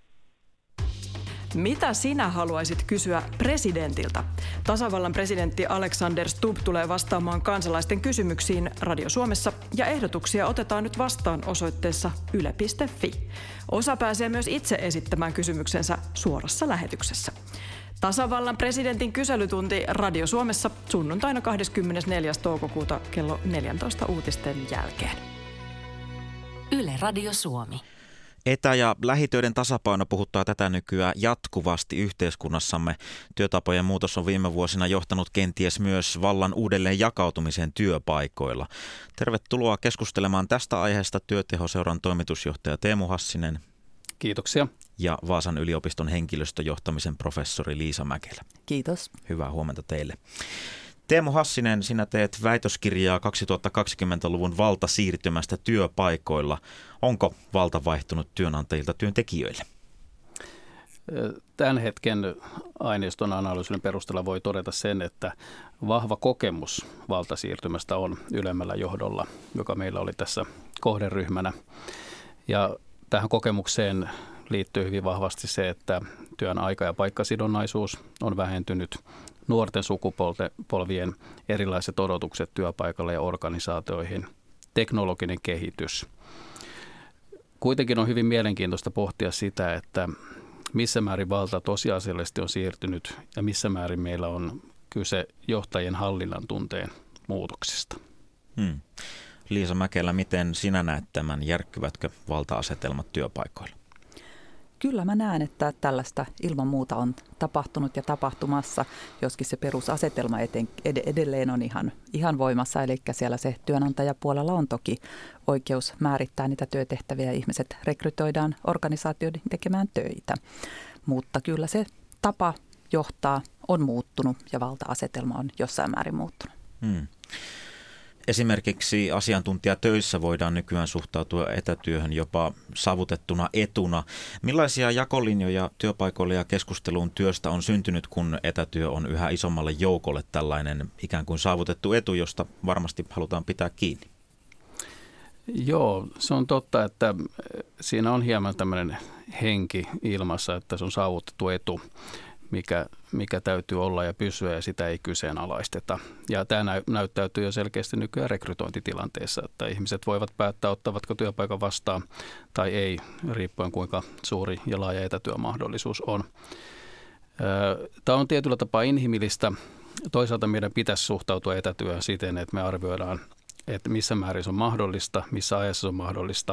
Mitä sinä haluaisit kysyä presidentiltä? Tasavallan presidentti Alexander Stubb tulee vastaamaan kansalaisten kysymyksiin Radio Suomessa ja ehdotuksia otetaan nyt vastaan osoitteessa yle.fi. Osa pääsee myös itse esittämään kysymyksensä suorassa lähetyksessä. Tasavallan presidentin kyselytunti Radio Suomessa sunnuntaina 24. toukokuuta kello 14 uutisten jälkeen. Yle Radio Suomi. Etä- ja lähitöiden tasapaino puhuttaa tätä nykyään jatkuvasti yhteiskunnassamme. Työtapojen muutos on viime vuosina johtanut kenties myös vallan uudelleen jakautumiseen työpaikoilla. Tervetuloa keskustelemaan tästä aiheesta Työtehoseuran toimitusjohtaja Teemu Hassinen. Kiitoksia. Ja Vaasan yliopiston henkilöstöjohtamisen professori Liisa Mäkelä. Kiitos. Hyvää huomenta teille. Teemu Hassinen, sinä teet väitöskirjaa 2020-luvun valtasiirtymästä työpaikoilla. Onko valta vaihtunut työnantajilta työntekijöille? Tämän hetken aineiston analyysin perusteella voi todeta sen, että vahva kokemus valtasiirtymästä on ylemmällä johdolla, joka meillä oli tässä kohderyhmänä. Ja tähän kokemukseen liittyy hyvin vahvasti se, että työn aika- ja paikkasidonnaisuus on vähentynyt. Nuorten sukupolvien erilaiset odotukset työpaikalle ja organisaatioihin, teknologinen kehitys. Kuitenkin on hyvin mielenkiintoista pohtia sitä, että missä määrin valta tosiasiallisesti on siirtynyt ja missä määrin meillä on kyse johtajien hallinnan tunteen muutoksesta. Liisa Mäkelä, miten sinä näet tämän? Järkkyvätkö valta-asetelmat työpaikoilla? Kyllä mä näen, että tällaista ilman muuta on tapahtunut ja tapahtumassa, joskin se perusasetelma edelleen on ihan voimassa. Eli siellä se työnantajapuolella on toki oikeus määrittää niitä työtehtäviä ja ihmiset rekrytoidaan organisaatioiden tekemään töitä. Mutta kyllä se tapa johtaa on muuttunut ja valta-asetelma on jossain määrin muuttunut. Esimerkiksi asiantuntijatöissä voidaan nykyään suhtautua etätyöhön jopa saavutettuna etuna. Millaisia jakolinjoja työpaikoille ja keskusteluun työstä on syntynyt, kun etätyö on yhä isommalle joukolle tällainen ikään kuin saavutettu etu, josta varmasti halutaan pitää kiinni? Joo, se on totta, että siinä on hieman tämmöinen henki ilmassa, että se on saavutettu etu, mikä täytyy olla ja pysyä ja sitä ei kyseenalaisteta. Ja tämä näyttäytyy jo selkeästi nykyään rekrytointitilanteessa, että ihmiset voivat päättää, ottavatko työpaikan vastaan tai ei, riippuen kuinka suuri ja laaja etätyömahdollisuus on. Tämä on tietyllä tapaa inhimillistä. Toisaalta meidän pitäisi suhtautua etätyöhön siten, että me arvioidaan, että missä määrin se on mahdollista, missä ajassa se on mahdollista,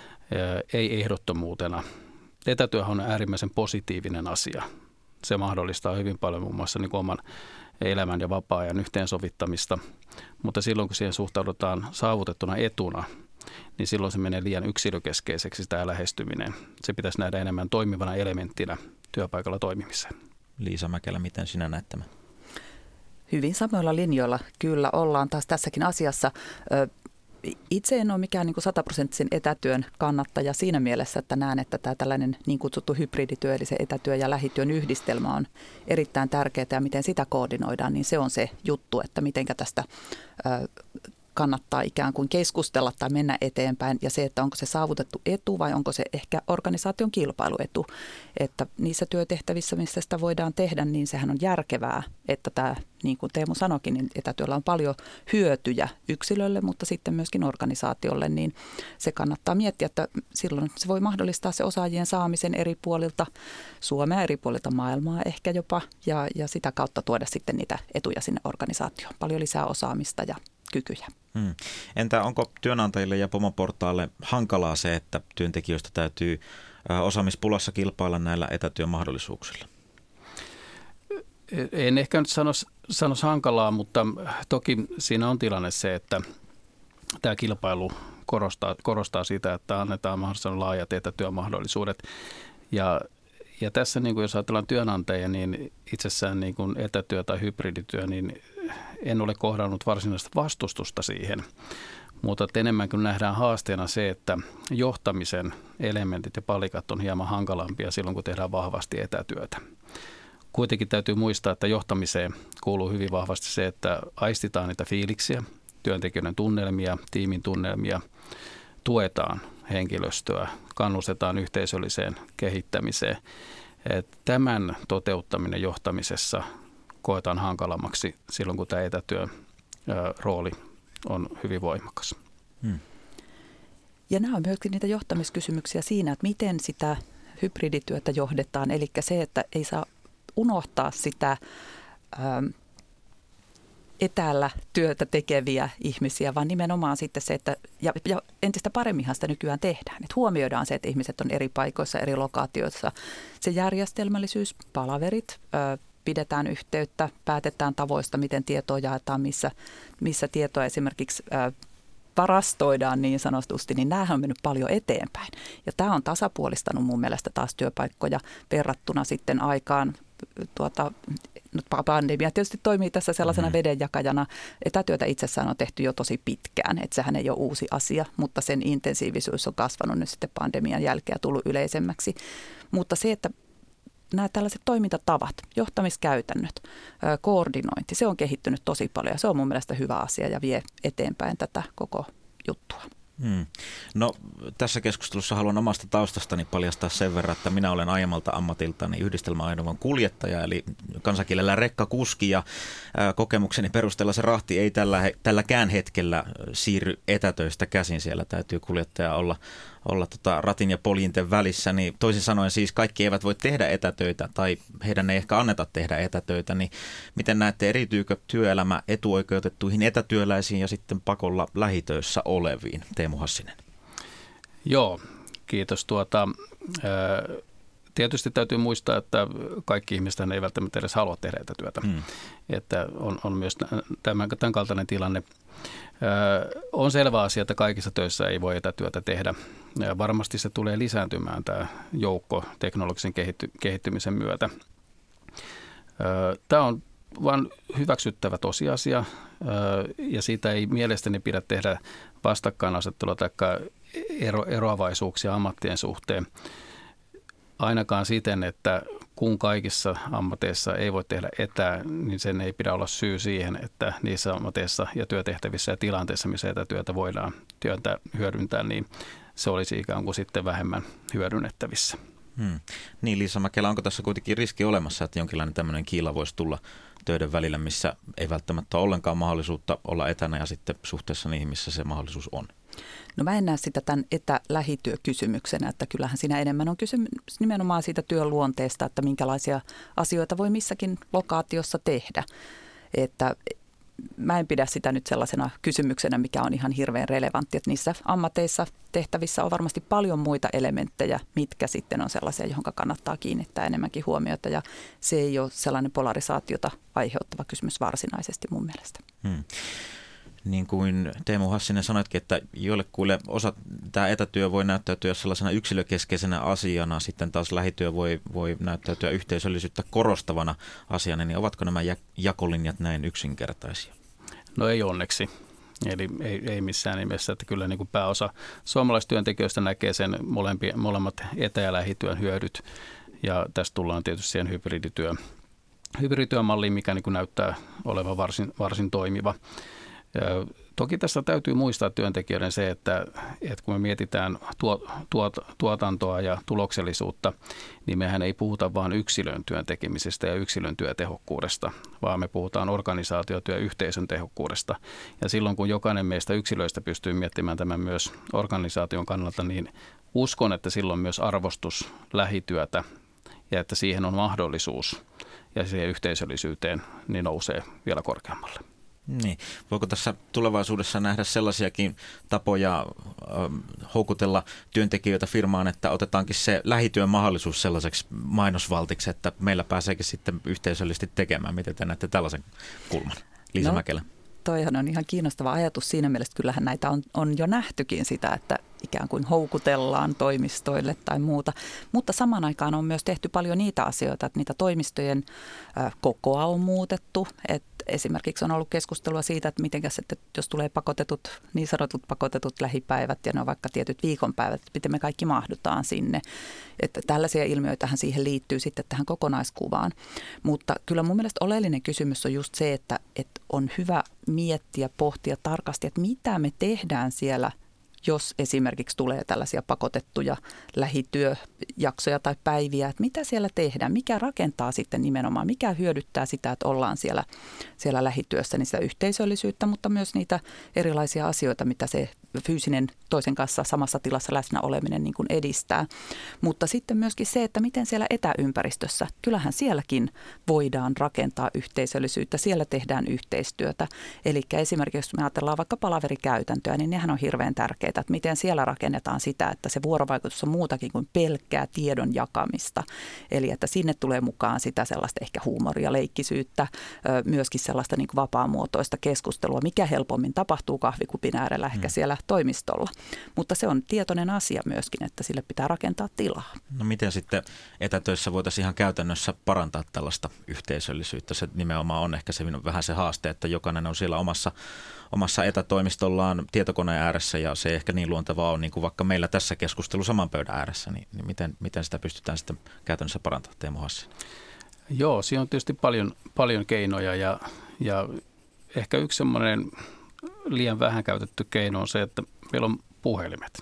ei ehdottomuutena. Etätyöhän on äärimmäisen positiivinen asia. Se mahdollistaa hyvin paljon muun muassa niin kuin oman elämän ja vapaa-ajan yhteensovittamista, mutta silloin kun siihen suhtaudutaan saavutettuna etuna, niin silloin se menee liian yksilökeskeiseksi tämä lähestyminen. Se pitäisi nähdä enemmän toimivana elementtinä työpaikalla toimimiseen. Liisa Mäkelä, miten sinä näet tämän? Hyvin samoilla linjoilla kyllä ollaan taas tässäkin asiassa. Itse en ole mikään niin kuin 100% etätyön kannattaja siinä mielessä, että näen, että tämä tällainen niin kutsuttu hybridityö, eli se etätyö ja lähityön yhdistelmä on erittäin tärkeää ja miten sitä koordinoidaan, niin se on se juttu, että miten tästä kannattaa ikään kuin keskustella tai mennä eteenpäin ja se, että onko se saavutettu etu vai onko se ehkä organisaation kilpailuetu. Että niissä työtehtävissä, missä sitä voidaan tehdä, niin sehän on järkevää, että tämä, niin kuin Teemu sanoikin, niin etätyöllä on paljon hyötyjä yksilölle, mutta sitten myöskin organisaatiolle, niin se kannattaa miettiä, että silloin se voi mahdollistaa se osaajien saamisen eri puolilta Suomea, eri puolilta maailmaa ehkä jopa ja sitä kautta tuoda sitten niitä etuja sinne organisaatioon. Paljon lisää osaamista ja kykyjä. Entä onko työnantajille ja pomoportaalle hankalaa se, että työntekijöistä täytyy osaamispulassa kilpailla näillä etätyömahdollisuuksilla? En ehkä nyt sanoisi hankalaa, mutta toki siinä on tilanne se, että tämä kilpailu korostaa sitä, että annetaan mahdollisimman laajat etätyömahdollisuudet. Ja tässä niin kuin jos ajatellaan työnantajia, niin itsessään niin kuin etätyö tai hybridityö, niin en ole kohdannut varsinaista vastustusta siihen. Mutta enemmän kuin nähdään haasteena se, että johtamisen elementit ja palikat on hieman hankalampia silloin, kun tehdään vahvasti etätyötä. Kuitenkin täytyy muistaa, että johtamiseen kuuluu hyvin vahvasti se, että aistitaan niitä fiiliksiä, työntekijöiden tunnelmia, tiimin tunnelmia, tuetaan henkilöstöä, kannustetaan yhteisölliseen kehittämiseen. Tämän toteuttaminen johtamisessa koetaan hankalammaksi silloin, kun tämä etätyön rooli on hyvin voimakas. Ja nämä on myöskin niitä johtamiskysymyksiä siinä, että miten sitä hybridityötä johdetaan. Eli se, että ei saa unohtaa sitä etäällä työtä tekeviä ihmisiä, vaan nimenomaan sitten se, että ja entistä paremminhan sitä nykyään tehdään. Että huomioidaan se, että ihmiset on eri paikoissa, eri lokaatioissa. Se järjestelmällisyys, palaverit, pidetään yhteyttä, päätetään tavoista, miten tietoa jaetaan, missä tietoa esimerkiksi varastoidaan niin sanotusti, niin näähän on mennyt paljon eteenpäin. Ja tämä on tasapuolistanut mun mielestä taas työpaikkoja verrattuna sitten aikaan. Pandemia tietysti toimii tässä sellaisena vedenjakajana. Etätyötä itsessään on tehty jo tosi pitkään, että sehän ei ole uusi asia, mutta sen intensiivisyys on kasvanut nyt sitten pandemian jälkeen ja tullut yleisemmäksi. Mutta se, että nämä tällaiset toimintatavat, johtamiskäytännöt, koordinointi, se on kehittynyt tosi paljon ja se on mun mielestä hyvä asia ja vie eteenpäin tätä koko juttua. No tässä keskustelussa haluan omasta taustastani paljastaa sen verran, että minä olen aiemmalta ammatiltani yhdistelmäajoneuvon kuljettaja, eli kansankielellä rekkakuski ja kokemukseni perusteella se rahti ei tälläkään hetkellä siirry etätöistä käsin. Siellä täytyy kuljettaja olla ratin ja poljinten välissä, niin toisin sanoen siis kaikki eivät voi tehdä etätöitä tai heidän ei ehkä anneta tehdä etätöitä, niin miten näette, eriytyykö työelämä etuoikeutettuihin etätyöläisiin ja sitten pakolla lähitöissä oleviin? Teemu Hassinen. Joo, kiitos. Tietysti täytyy muistaa, että kaikki ihmiset ei välttämättä edes halua tehdä etätyötä, että on myös tämän kaltainen tilanne. On selvä asia, että kaikissa töissä ei voi etätyötä tehdä. Varmasti se tulee lisääntymään tämä joukko teknologisen kehittymisen myötä. Tämä on vain hyväksyttävä tosiasia ja siitä ei mielestäni pidä tehdä vastakkainasettelua tai eroavaisuuksia ammattien suhteen. Ainakaan siten, että kun kaikissa ammateissa ei voi tehdä etää, niin sen ei pidä olla syy siihen, että niissä ammateissa ja työtehtävissä ja tilanteissa, missä etätyötä voidaan hyödyntää, niin se olisi ikään kuin sitten vähemmän hyödynnettävissä. Niin, Liisa Mäkelä, onko tässä kuitenkin riski olemassa, että jonkinlainen tämmöinen kiila voisi tulla töiden välillä, missä ei välttämättä ole ollenkaan mahdollisuutta olla etänä ja sitten suhteessa niihin, missä se mahdollisuus on? No mä en näe sitä tämän etälähityökysymyksenä, että kyllähän siinä enemmän on kysymys nimenomaan siitä työn luonteesta, että minkälaisia asioita voi missäkin lokaatiossa tehdä. Että mä en pidä sitä nyt sellaisena kysymyksenä, mikä on ihan hirveän relevantti, että niissä ammateissa tehtävissä on varmasti paljon muita elementtejä, mitkä sitten on sellaisia, johon kannattaa kiinnittää enemmänkin huomiota ja se ei ole sellainen polarisaatiota aiheuttava kysymys varsinaisesti mun mielestä. Niin kuin Teemu Hassinen sanoitkin, että joillekuille osa tämä etätyö voi näyttäytyä sellaisena yksilökeskeisenä asiana, sitten taas lähityö voi näyttäytyä yhteisöllisyyttä korostavana asiana, niin ovatko nämä jakolinjat näin yksinkertaisia? No ei onneksi. Eli ei missään nimessä, että kyllä niin kuin pääosa suomalaistyöntekijöistä näkee sen molemmat etä- ja lähityön hyödyt ja tästä tullaan tietysti siihen hybridityömalliin, mikä niin kuin näyttää olevan varsin toimiva. Toki tässä täytyy muistaa työntekijöiden se, että kun me mietitään tuotantoa ja tuloksellisuutta, niin mehän ei puhuta vain yksilön työn tekemisestä ja yksilön työtehokkuudesta, vaan me puhutaan organisaatiotyö ja yhteisön tehokkuudesta. Ja silloin, kun jokainen meistä yksilöistä pystyy miettimään tämän myös organisaation kannalta, niin uskon, että silloin myös arvostus lähityötä ja että siihen on mahdollisuus ja siihen yhteisöllisyyteen niin nousee vielä korkeammalle. Niin. Voiko tässä tulevaisuudessa nähdä sellaisiakin tapoja houkutella työntekijöitä firmaan, että otetaankin se lähityön mahdollisuus sellaiseksi mainosvaltiksi, että meillä pääseekin sitten yhteisöllisesti tekemään? Miten te näette tällaisen kulman? Liisa Mäkelä. Toihan on ihan kiinnostava ajatus siinä mielessä. Kyllähän näitä on jo nähtykin sitä, että ikään kuin houkutellaan toimistoille tai muuta. Mutta samaan aikaan on myös tehty paljon niitä asioita, että niitä toimistojen kokoa on muutettu. Että esimerkiksi on ollut keskustelua siitä, että mitenkäs, että jos tulee niin sanotut pakotetut lähipäivät ja ne on vaikka tietyt viikonpäivät, että miten me kaikki mahdutaan sinne. Että tällaisia ilmiöitähän siihen liittyy sitten tähän kokonaiskuvaan. Mutta kyllä mun mielestä oleellinen kysymys on just se, että on hyvä miettiä, pohtia tarkasti, että mitä me tehdään siellä, jos esimerkiksi tulee tällaisia pakotettuja lähityöjaksoja tai päiviä, että mitä siellä tehdään, mikä rakentaa sitten nimenomaan, mikä hyödyttää sitä, että ollaan siellä lähityössä, niin sitä yhteisöllisyyttä, mutta myös niitä erilaisia asioita, mitä se fyysinen toisen kanssa samassa tilassa läsnä oleminen niin kuin edistää. Mutta sitten myöskin se, että miten siellä etäympäristössä, kyllähän sielläkin voidaan rakentaa yhteisöllisyyttä, siellä tehdään yhteistyötä. Eli esimerkiksi jos me ajatellaan vaikka palaverikäytäntöä, niin nehän on hirveän tärkeää, että miten siellä rakennetaan sitä, että se vuorovaikutus on muutakin kuin pelkkää tiedon jakamista. Eli että sinne tulee mukaan sitä sellaista ehkä huumoria, leikkisyyttä, myöskin sellaista niin kuin vapaamuotoista keskustelua, mikä helpommin tapahtuu kahvikupin äärellä ehkä siellä toimistolla. Mutta se on tietoinen asia myöskin, että sille pitää rakentaa tilaa. No miten sitten etätöissä voitaisiin ihan käytännössä parantaa tällaista yhteisöllisyyttä? Se nimenomaan on ehkä vähän se haaste, että jokainen on siellä omassa etätoimistollaan tietokoneen ääressä ja se ei ehkä niin luontevaa on niin kuin vaikka meillä tässä keskustelu saman pöydän ääressä. Niin miten sitä pystytään sitten käytännössä parantamaan, Teemu Hassin? Joo, siinä on tietysti paljon keinoja ja ehkä yksi semmoinen liian vähän käytetty keino on se, että meillä on puhelimet.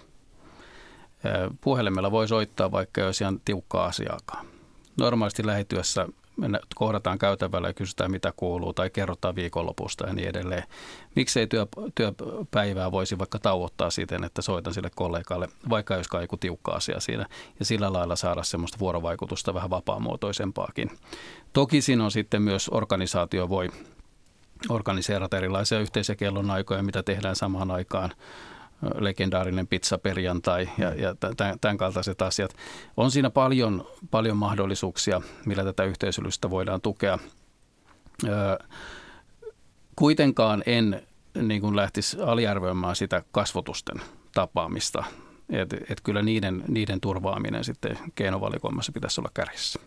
Puhelimella voi soittaa, vaikka ei olisi ihan tiukkaa asiaakaan. Normaalisti lähityössä kohdataan käytävällä ja kysytään, mitä kuuluu, tai kerrotaan viikonlopusta ja niin edelleen. Miksei työpäivää voisi vaikka tauottaa siten, että soitan sille kollegalle, vaikka ei olisikaan joku tiukka asia siinä, ja sillä lailla saada semmoista vuorovaikutusta vähän vapaamuotoisempaakin. Toki siinä on sitten myös organisaatio voi organiseerata erilaisia yhteisiä kellonaikoja, mitä tehdään samaan aikaan. Legendaarinen pizzaperjantai ja tämän kaltaiset asiat. On siinä paljon mahdollisuuksia, millä tätä yhteisöllisyyttä voidaan tukea. Kuitenkaan en niin kuin lähtisi aliarvioimaan sitä kasvotusten tapaamista. Et kyllä niiden turvaaminen sitten keinovalikoimassa pitäisi olla kärjessä.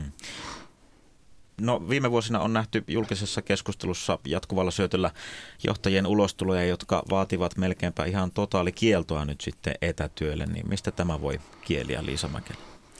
No viime vuosina on nähty julkisessa keskustelussa jatkuvalla syötöllä johtajien ulostuloja, jotka vaativat melkeinpä ihan totaalikieltoa nyt sitten etätyölle. Niin mistä tämä voi kieliä, Liisa Mäkelä?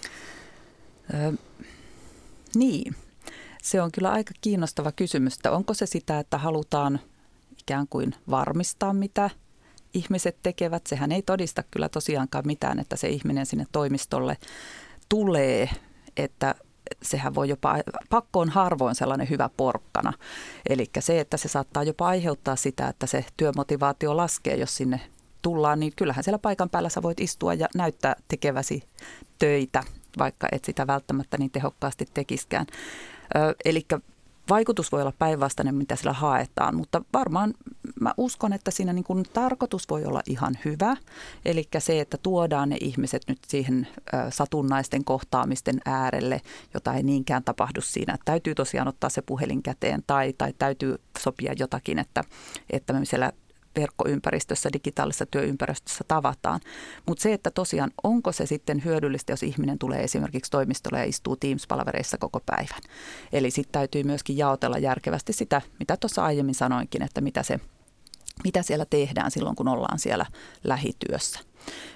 Niin, se on kyllä aika kiinnostava kysymys. Onko se sitä, että halutaan ikään kuin varmistaa, mitä ihmiset tekevät? Sehän ei todista kyllä tosiaankaan mitään, että se ihminen sinne toimistolle tulee, että sehän voi jopa, pakko on harvoin sellainen hyvä porkkana. Eli se, että se saattaa jopa aiheuttaa sitä, että se työmotivaatio laskee, jos sinne tullaan, niin kyllähän siellä paikan päällä sä voit istua ja näyttää tekeväsi töitä, vaikka et sitä välttämättä niin tehokkaasti tekiskään. Eli vaikutus voi olla päinvastainen, mitä sillä haetaan, mutta varmaan mä uskon, että siinä niin kuin tarkoitus voi olla ihan hyvä. Eli se, että tuodaan ne ihmiset nyt siihen satunnaisten kohtaamisten äärelle, jota ei niinkään tapahdu siinä. Että täytyy tosiaan ottaa se puhelin käteen tai täytyy sopia jotakin, että me siellä verkkoympäristössä, digitaalisessa työympäristössä tavataan. Mutta se, että tosiaan onko se sitten hyödyllistä, jos ihminen tulee esimerkiksi toimistolle ja istuu Teams-palavereissa koko päivän. Eli sitten täytyy myöskin jaotella järkevästi sitä, mitä tuossa aiemmin sanoinkin, että mitä siellä tehdään silloin, kun ollaan siellä lähityössä.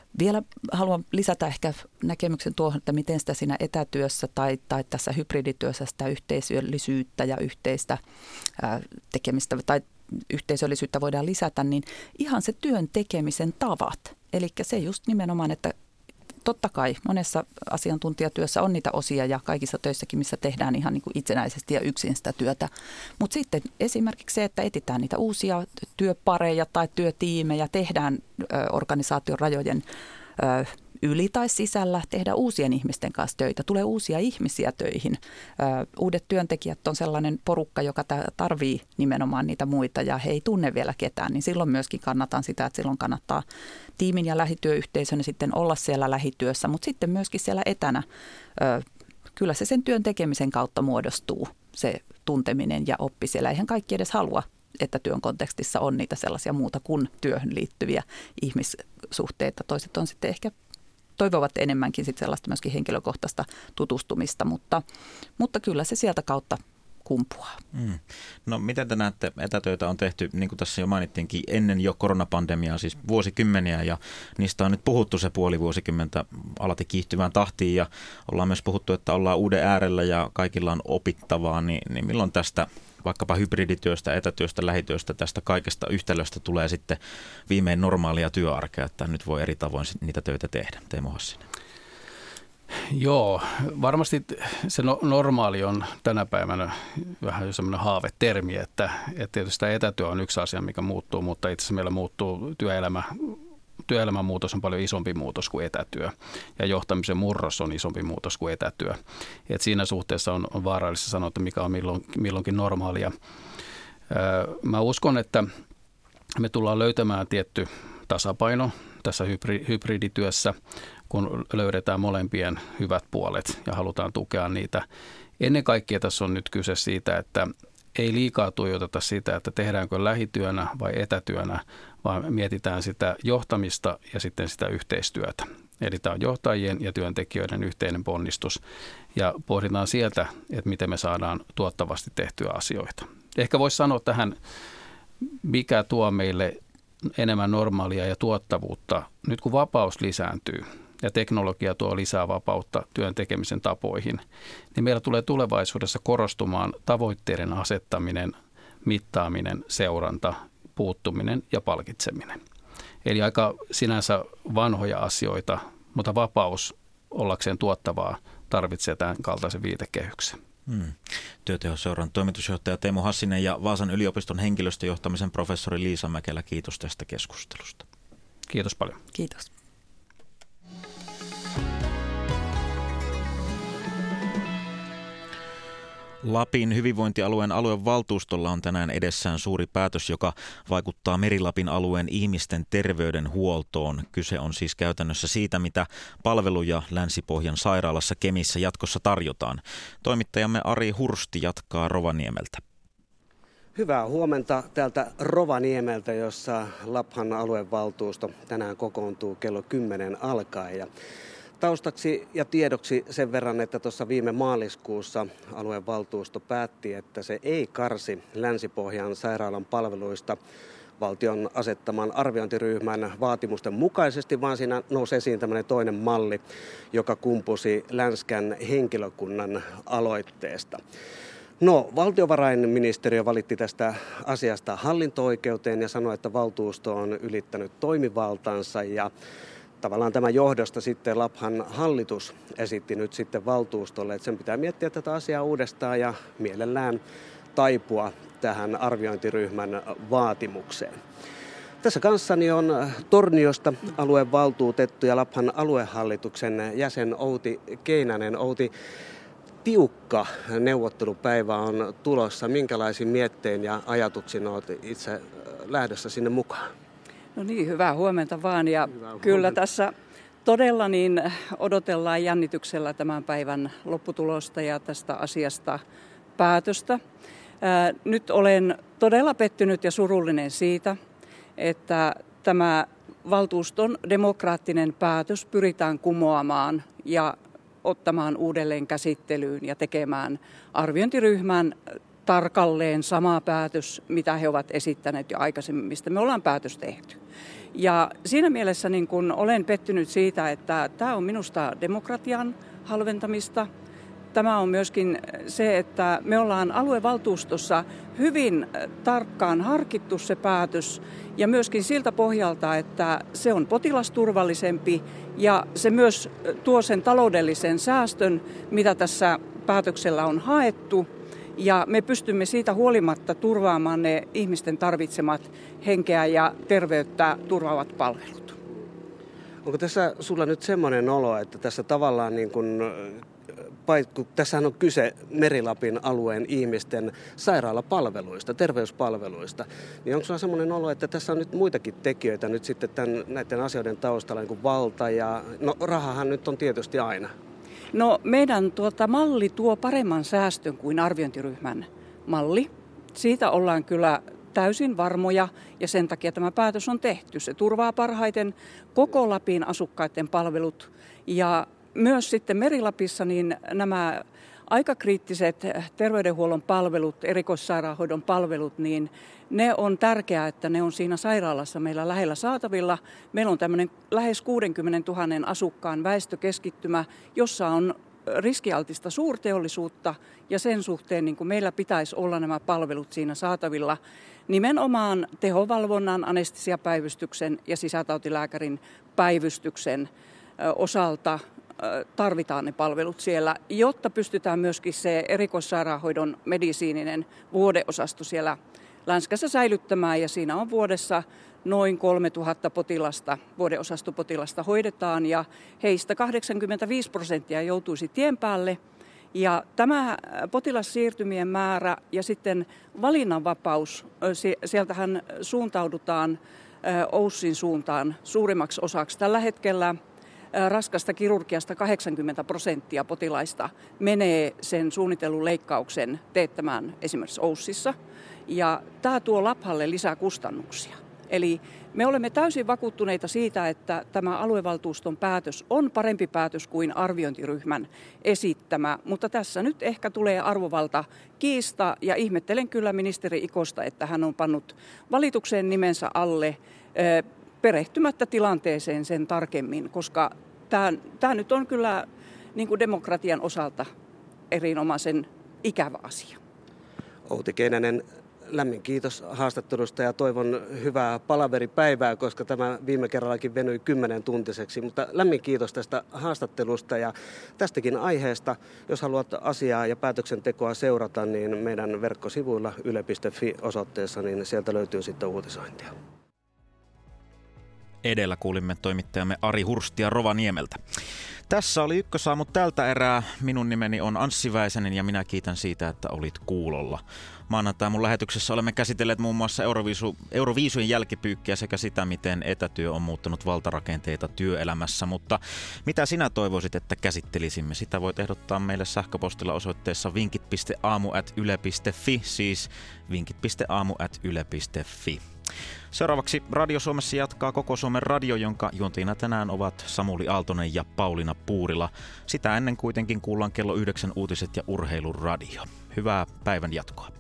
Vielä haluan lisätä ehkä näkemyksen tuohon, että miten sitä siinä etätyössä tai tässä hybridityössä sitä yhteisöllisyyttä ja yhteistä tekemistä tai yhteisöllisyyttä voidaan lisätä, niin ihan se työn tekemisen tavat. Eli se just nimenomaan, että totta kai monessa asiantuntijatyössä on niitä osia ja kaikissa töissäkin, missä tehdään ihan niin kuin itsenäisesti ja yksin sitä työtä. Mutta sitten esimerkiksi se, että etsitään niitä uusia työpareja tai työtiimejä, tehdään organisaation rajojen yli tai sisällä, tehdään uusien ihmisten kanssa töitä, tulee uusia ihmisiä töihin. Uudet työntekijät on sellainen porukka, joka tarvii nimenomaan niitä muita ja he ei tunne vielä ketään, niin silloin myöskin kannatan sitä, että silloin kannattaa tiimin ja lähityöyhteisön sitten olla siellä lähityössä, mutta sitten myöskin siellä etänä. Kyllä se sen työn tekemisen kautta muodostuu se tunteminen ja oppi siellä. Eihän kaikki edes halua, että työn kontekstissa on niitä sellaisia muuta kuin työhön liittyviä ihmissuhteita. Toiset on sitten ehkä toivovat enemmänkin sitten sellaista myöskin henkilökohtaista tutustumista, mutta kyllä se sieltä kautta kumpuaa. No miten te näette, etätöitä on tehty, niin kuin tässä jo mainittiinkin, ennen jo koronapandemiaa, siis vuosikymmeniä, ja niistä on nyt puhuttu se puoli vuosikymmentä alati kiihtyvään tahtiin, ja ollaan myös puhuttu, että ollaan uuden äärellä ja kaikilla on opittavaa, niin milloin tästä vaikkapa hybridityöstä, etätyöstä, lähityöstä, tästä kaikesta yhtälöstä tulee sitten viimein normaalia työarkea, että nyt voi eri tavoin niitä töitä tehdä. Teemu Hassinen. Joo, varmasti se normaali on tänä päivänä vähän jo semmoinen haavetermi, että tietysti sitä etätyö on yksi asia, mikä muuttuu, mutta itse asiassa meillä muuttuu työelämän muutos on paljon isompi muutos kuin etätyö ja johtamisen murros on isompi muutos kuin etätyö. Et siinä suhteessa on vaarallista sanoa, että mikä on milloinkin normaalia. Mä uskon, että me tullaan löytämään tietty tasapaino tässä hybridityössä, kun löydetään molempien hyvät puolet ja halutaan tukea niitä. Ennen kaikkea tässä on nyt kyse siitä, että ei liikaa tuijoteta sitä, että tehdäänkö lähityönä vai etätyönä, vaan mietitään sitä johtamista ja sitten sitä yhteistyötä. Eli tämä on johtajien ja työntekijöiden yhteinen ponnistus ja pohditaan sieltä, että miten me saadaan tuottavasti tehtyä asioita. Ehkä voisi sanoa tähän, mikä tuo meille enemmän normaalia ja tuottavuutta. Nyt kun vapaus lisääntyy ja teknologia tuo lisää vapautta työn tekemisen tapoihin, niin meillä tulee tulevaisuudessa korostumaan tavoitteiden asettaminen, mittaaminen, seuranta, puuttuminen ja palkitseminen. Eli aika sinänsä vanhoja asioita, mutta vapaus ollakseen tuottavaa tarvitsee tämän kaltaisen viitekehyksen. Työtehoseuran toimitusjohtaja Teemu Hassinen ja Vaasan yliopiston henkilöstöjohtamisen professori Liisa Mäkelä, kiitos tästä keskustelusta. Kiitos paljon. Kiitos. Lapin hyvinvointialueen aluevaltuustolla on tänään edessään suuri päätös, joka vaikuttaa Meri-Lapin alueen ihmisten terveydenhuoltoon. Kyse on siis käytännössä siitä, mitä palveluja Länsi-Pohjan sairaalassa Kemissä jatkossa tarjotaan. Toimittajamme Ari Hursti jatkaa Rovaniemeltä. Hyvää huomenta täältä Rovaniemeltä, jossa Laphan aluevaltuusto tänään kokoontuu kello 10 alkaen. Taustaksi ja tiedoksi sen verran, että tuossa viime maaliskuussa aluevaltuusto päätti, että se ei karsi Länsi-Pohjan sairaalan palveluista valtion asettaman arviointiryhmän vaatimusten mukaisesti, vaan siinä nousi esiin tämmöinen toinen malli, joka kumpusi Länskän henkilökunnan aloitteesta. No, valtiovarainministeriö valitti tästä asiasta hallinto-oikeuteen ja sanoi, että valtuusto on ylittänyt toimivaltansa ja tavallaan tämän johdosta sitten Laphan hallitus esitti nyt sitten valtuustolle, että sen pitää miettiä tätä asiaa uudestaan ja mielellään taipua tähän arviointiryhmän vaatimukseen. Tässä kanssani on Torniosta aluevaltuutettu ja Laphan aluehallituksen jäsen Outi Keinänen. Outi, tiukka neuvottelupäivä on tulossa. Minkälaisin miettein ja ajatuksin olet itse lähdössä sinne mukaan? No niin, hyvää huomenta vaan ja kyllä tässä todella niin odotellaan jännityksellä tämän päivän lopputulosta ja tästä asiasta päätöstä. Nyt olen todella pettynyt ja surullinen siitä, että tämä valtuuston demokraattinen päätös pyritään kumoamaan ja ottamaan uudelleen käsittelyyn ja tekemään arviointiryhmän tarkalleen sama päätös, mitä he ovat esittäneet jo aikaisemmin, mistä me ollaan päätös tehty. Ja siinä mielessä niin kun olen pettynyt siitä, että tämä on minusta demokratian halventamista. Tämä on myöskin se, että me ollaan aluevaltuustossa hyvin tarkkaan harkittu se päätös ja myöskin siltä pohjalta, että se on potilasturvallisempi ja se myös tuo sen taloudellisen säästön, mitä tässä päätöksellä on haettu. Ja me pystymme siitä huolimatta turvaamaan ne ihmisten tarvitsemat henkeä ja terveyttä turvaavat palvelut. Onko tässä sulla nyt semmoinen olo, että tässä tavallaan niin kuin, kun tässähän on kyse Meri-Lapin alueen ihmisten sairaalapalveluista, terveyspalveluista, niin onko sulla semmoinen olo, että tässä on nyt muitakin tekijöitä nyt sitten näiden asioiden taustalla, niin kuin valta ja no rahahan nyt on tietysti aina? No meidän malli tuo paremman säästön kuin arviointiryhmän malli. Siitä ollaan kyllä täysin varmoja ja sen takia tämä päätös on tehty. Se turvaa parhaiten koko Lapin asukkaiden palvelut ja myös sitten Meri-Lapissa niin nämä aikakriittiset terveydenhuollon palvelut, erikoissairaanhoidon palvelut, niin ne on tärkeää, että ne on siinä sairaalassa meillä lähellä saatavilla. Meillä on tämmöinen lähes 60 000 asukkaan väestökeskittymä, jossa on riskialtista suurteollisuutta ja sen suhteen niin kuin meillä pitäisi olla nämä palvelut siinä saatavilla. Nimenomaan tehovalvonnan, anestesiapäivystyksen ja sisätautilääkärin päivystyksen osalta tarvitaan ne palvelut siellä, jotta pystytään myöskin se erikoissairaanhoidon medisiininen vuodeosasto siellä Länskässä säilyttämään. Ja siinä on vuodessa noin 3000 potilasta, vuodeosastopotilasta hoidetaan ja heistä 85% joutuisi tien päälle. Ja tämä potilassiirtymien määrä ja sitten valinnanvapaus, sieltähän suuntaudutaan OYSin suuntaan suurimmaksi osaksi. Tällä hetkellä raskasta kirurgiasta 80% potilaista menee sen suunnitellun leikkauksen teettämään esimerkiksi OYSissa. Ja tämä tuo Laphalle lisää kustannuksia. Eli me olemme täysin vakuuttuneita siitä, että tämä aluevaltuuston päätös on parempi päätös kuin arviointiryhmän esittämä. Mutta tässä nyt ehkä tulee arvovalta kiista ja ihmettelen kyllä ministeri Ikosta, että hän on pannut valitukseen nimensä alle perehtymättä tilanteeseen sen tarkemmin, koska tämä nyt on kyllä niin kuin demokratian osalta erinomaisen ikävä asia. Outi Keinänen, lämmin kiitos haastattelusta ja toivon hyvää palaveripäivää, koska tämä viime kerrallakin venyi 10-tuntiseksi. Mutta lämmin kiitos tästä haastattelusta ja tästäkin aiheesta. Jos haluat asiaa ja päätöksentekoa seurata, niin meidän verkkosivuilla yle.fi-osoitteessa, niin sieltä löytyy sitten uutisointia. Edellä kuulimme toimittajamme Ari Hurstia Rovaniemeltä. Tässä oli Ykkösaamu tältä erää. Minun nimeni on Anssi Väisänen ja minä kiitän siitä, että olit kuulolla. Maanantai mun lähetyksessä olemme käsitelleet muun muassa Euroviisujen jälkipyykkiä sekä sitä, miten etätyö on muuttanut valtarakenteita työelämässä. Mutta mitä sinä toivoisit, että käsittelisimme? Sitä voit ehdottaa meille sähköpostilla osoitteessa vinkit.aamu@yle.fi, siis vinkit.aamu@yle.fi. Seuraavaksi Radio Suomessa jatkaa Koko Suomen radio, jonka juontajina tänään ovat Samuli Aaltonen ja Pauliina Puurila. Sitä ennen kuitenkin kuullaan kello 9 uutiset ja urheiluradio. Hyvää päivän jatkoa.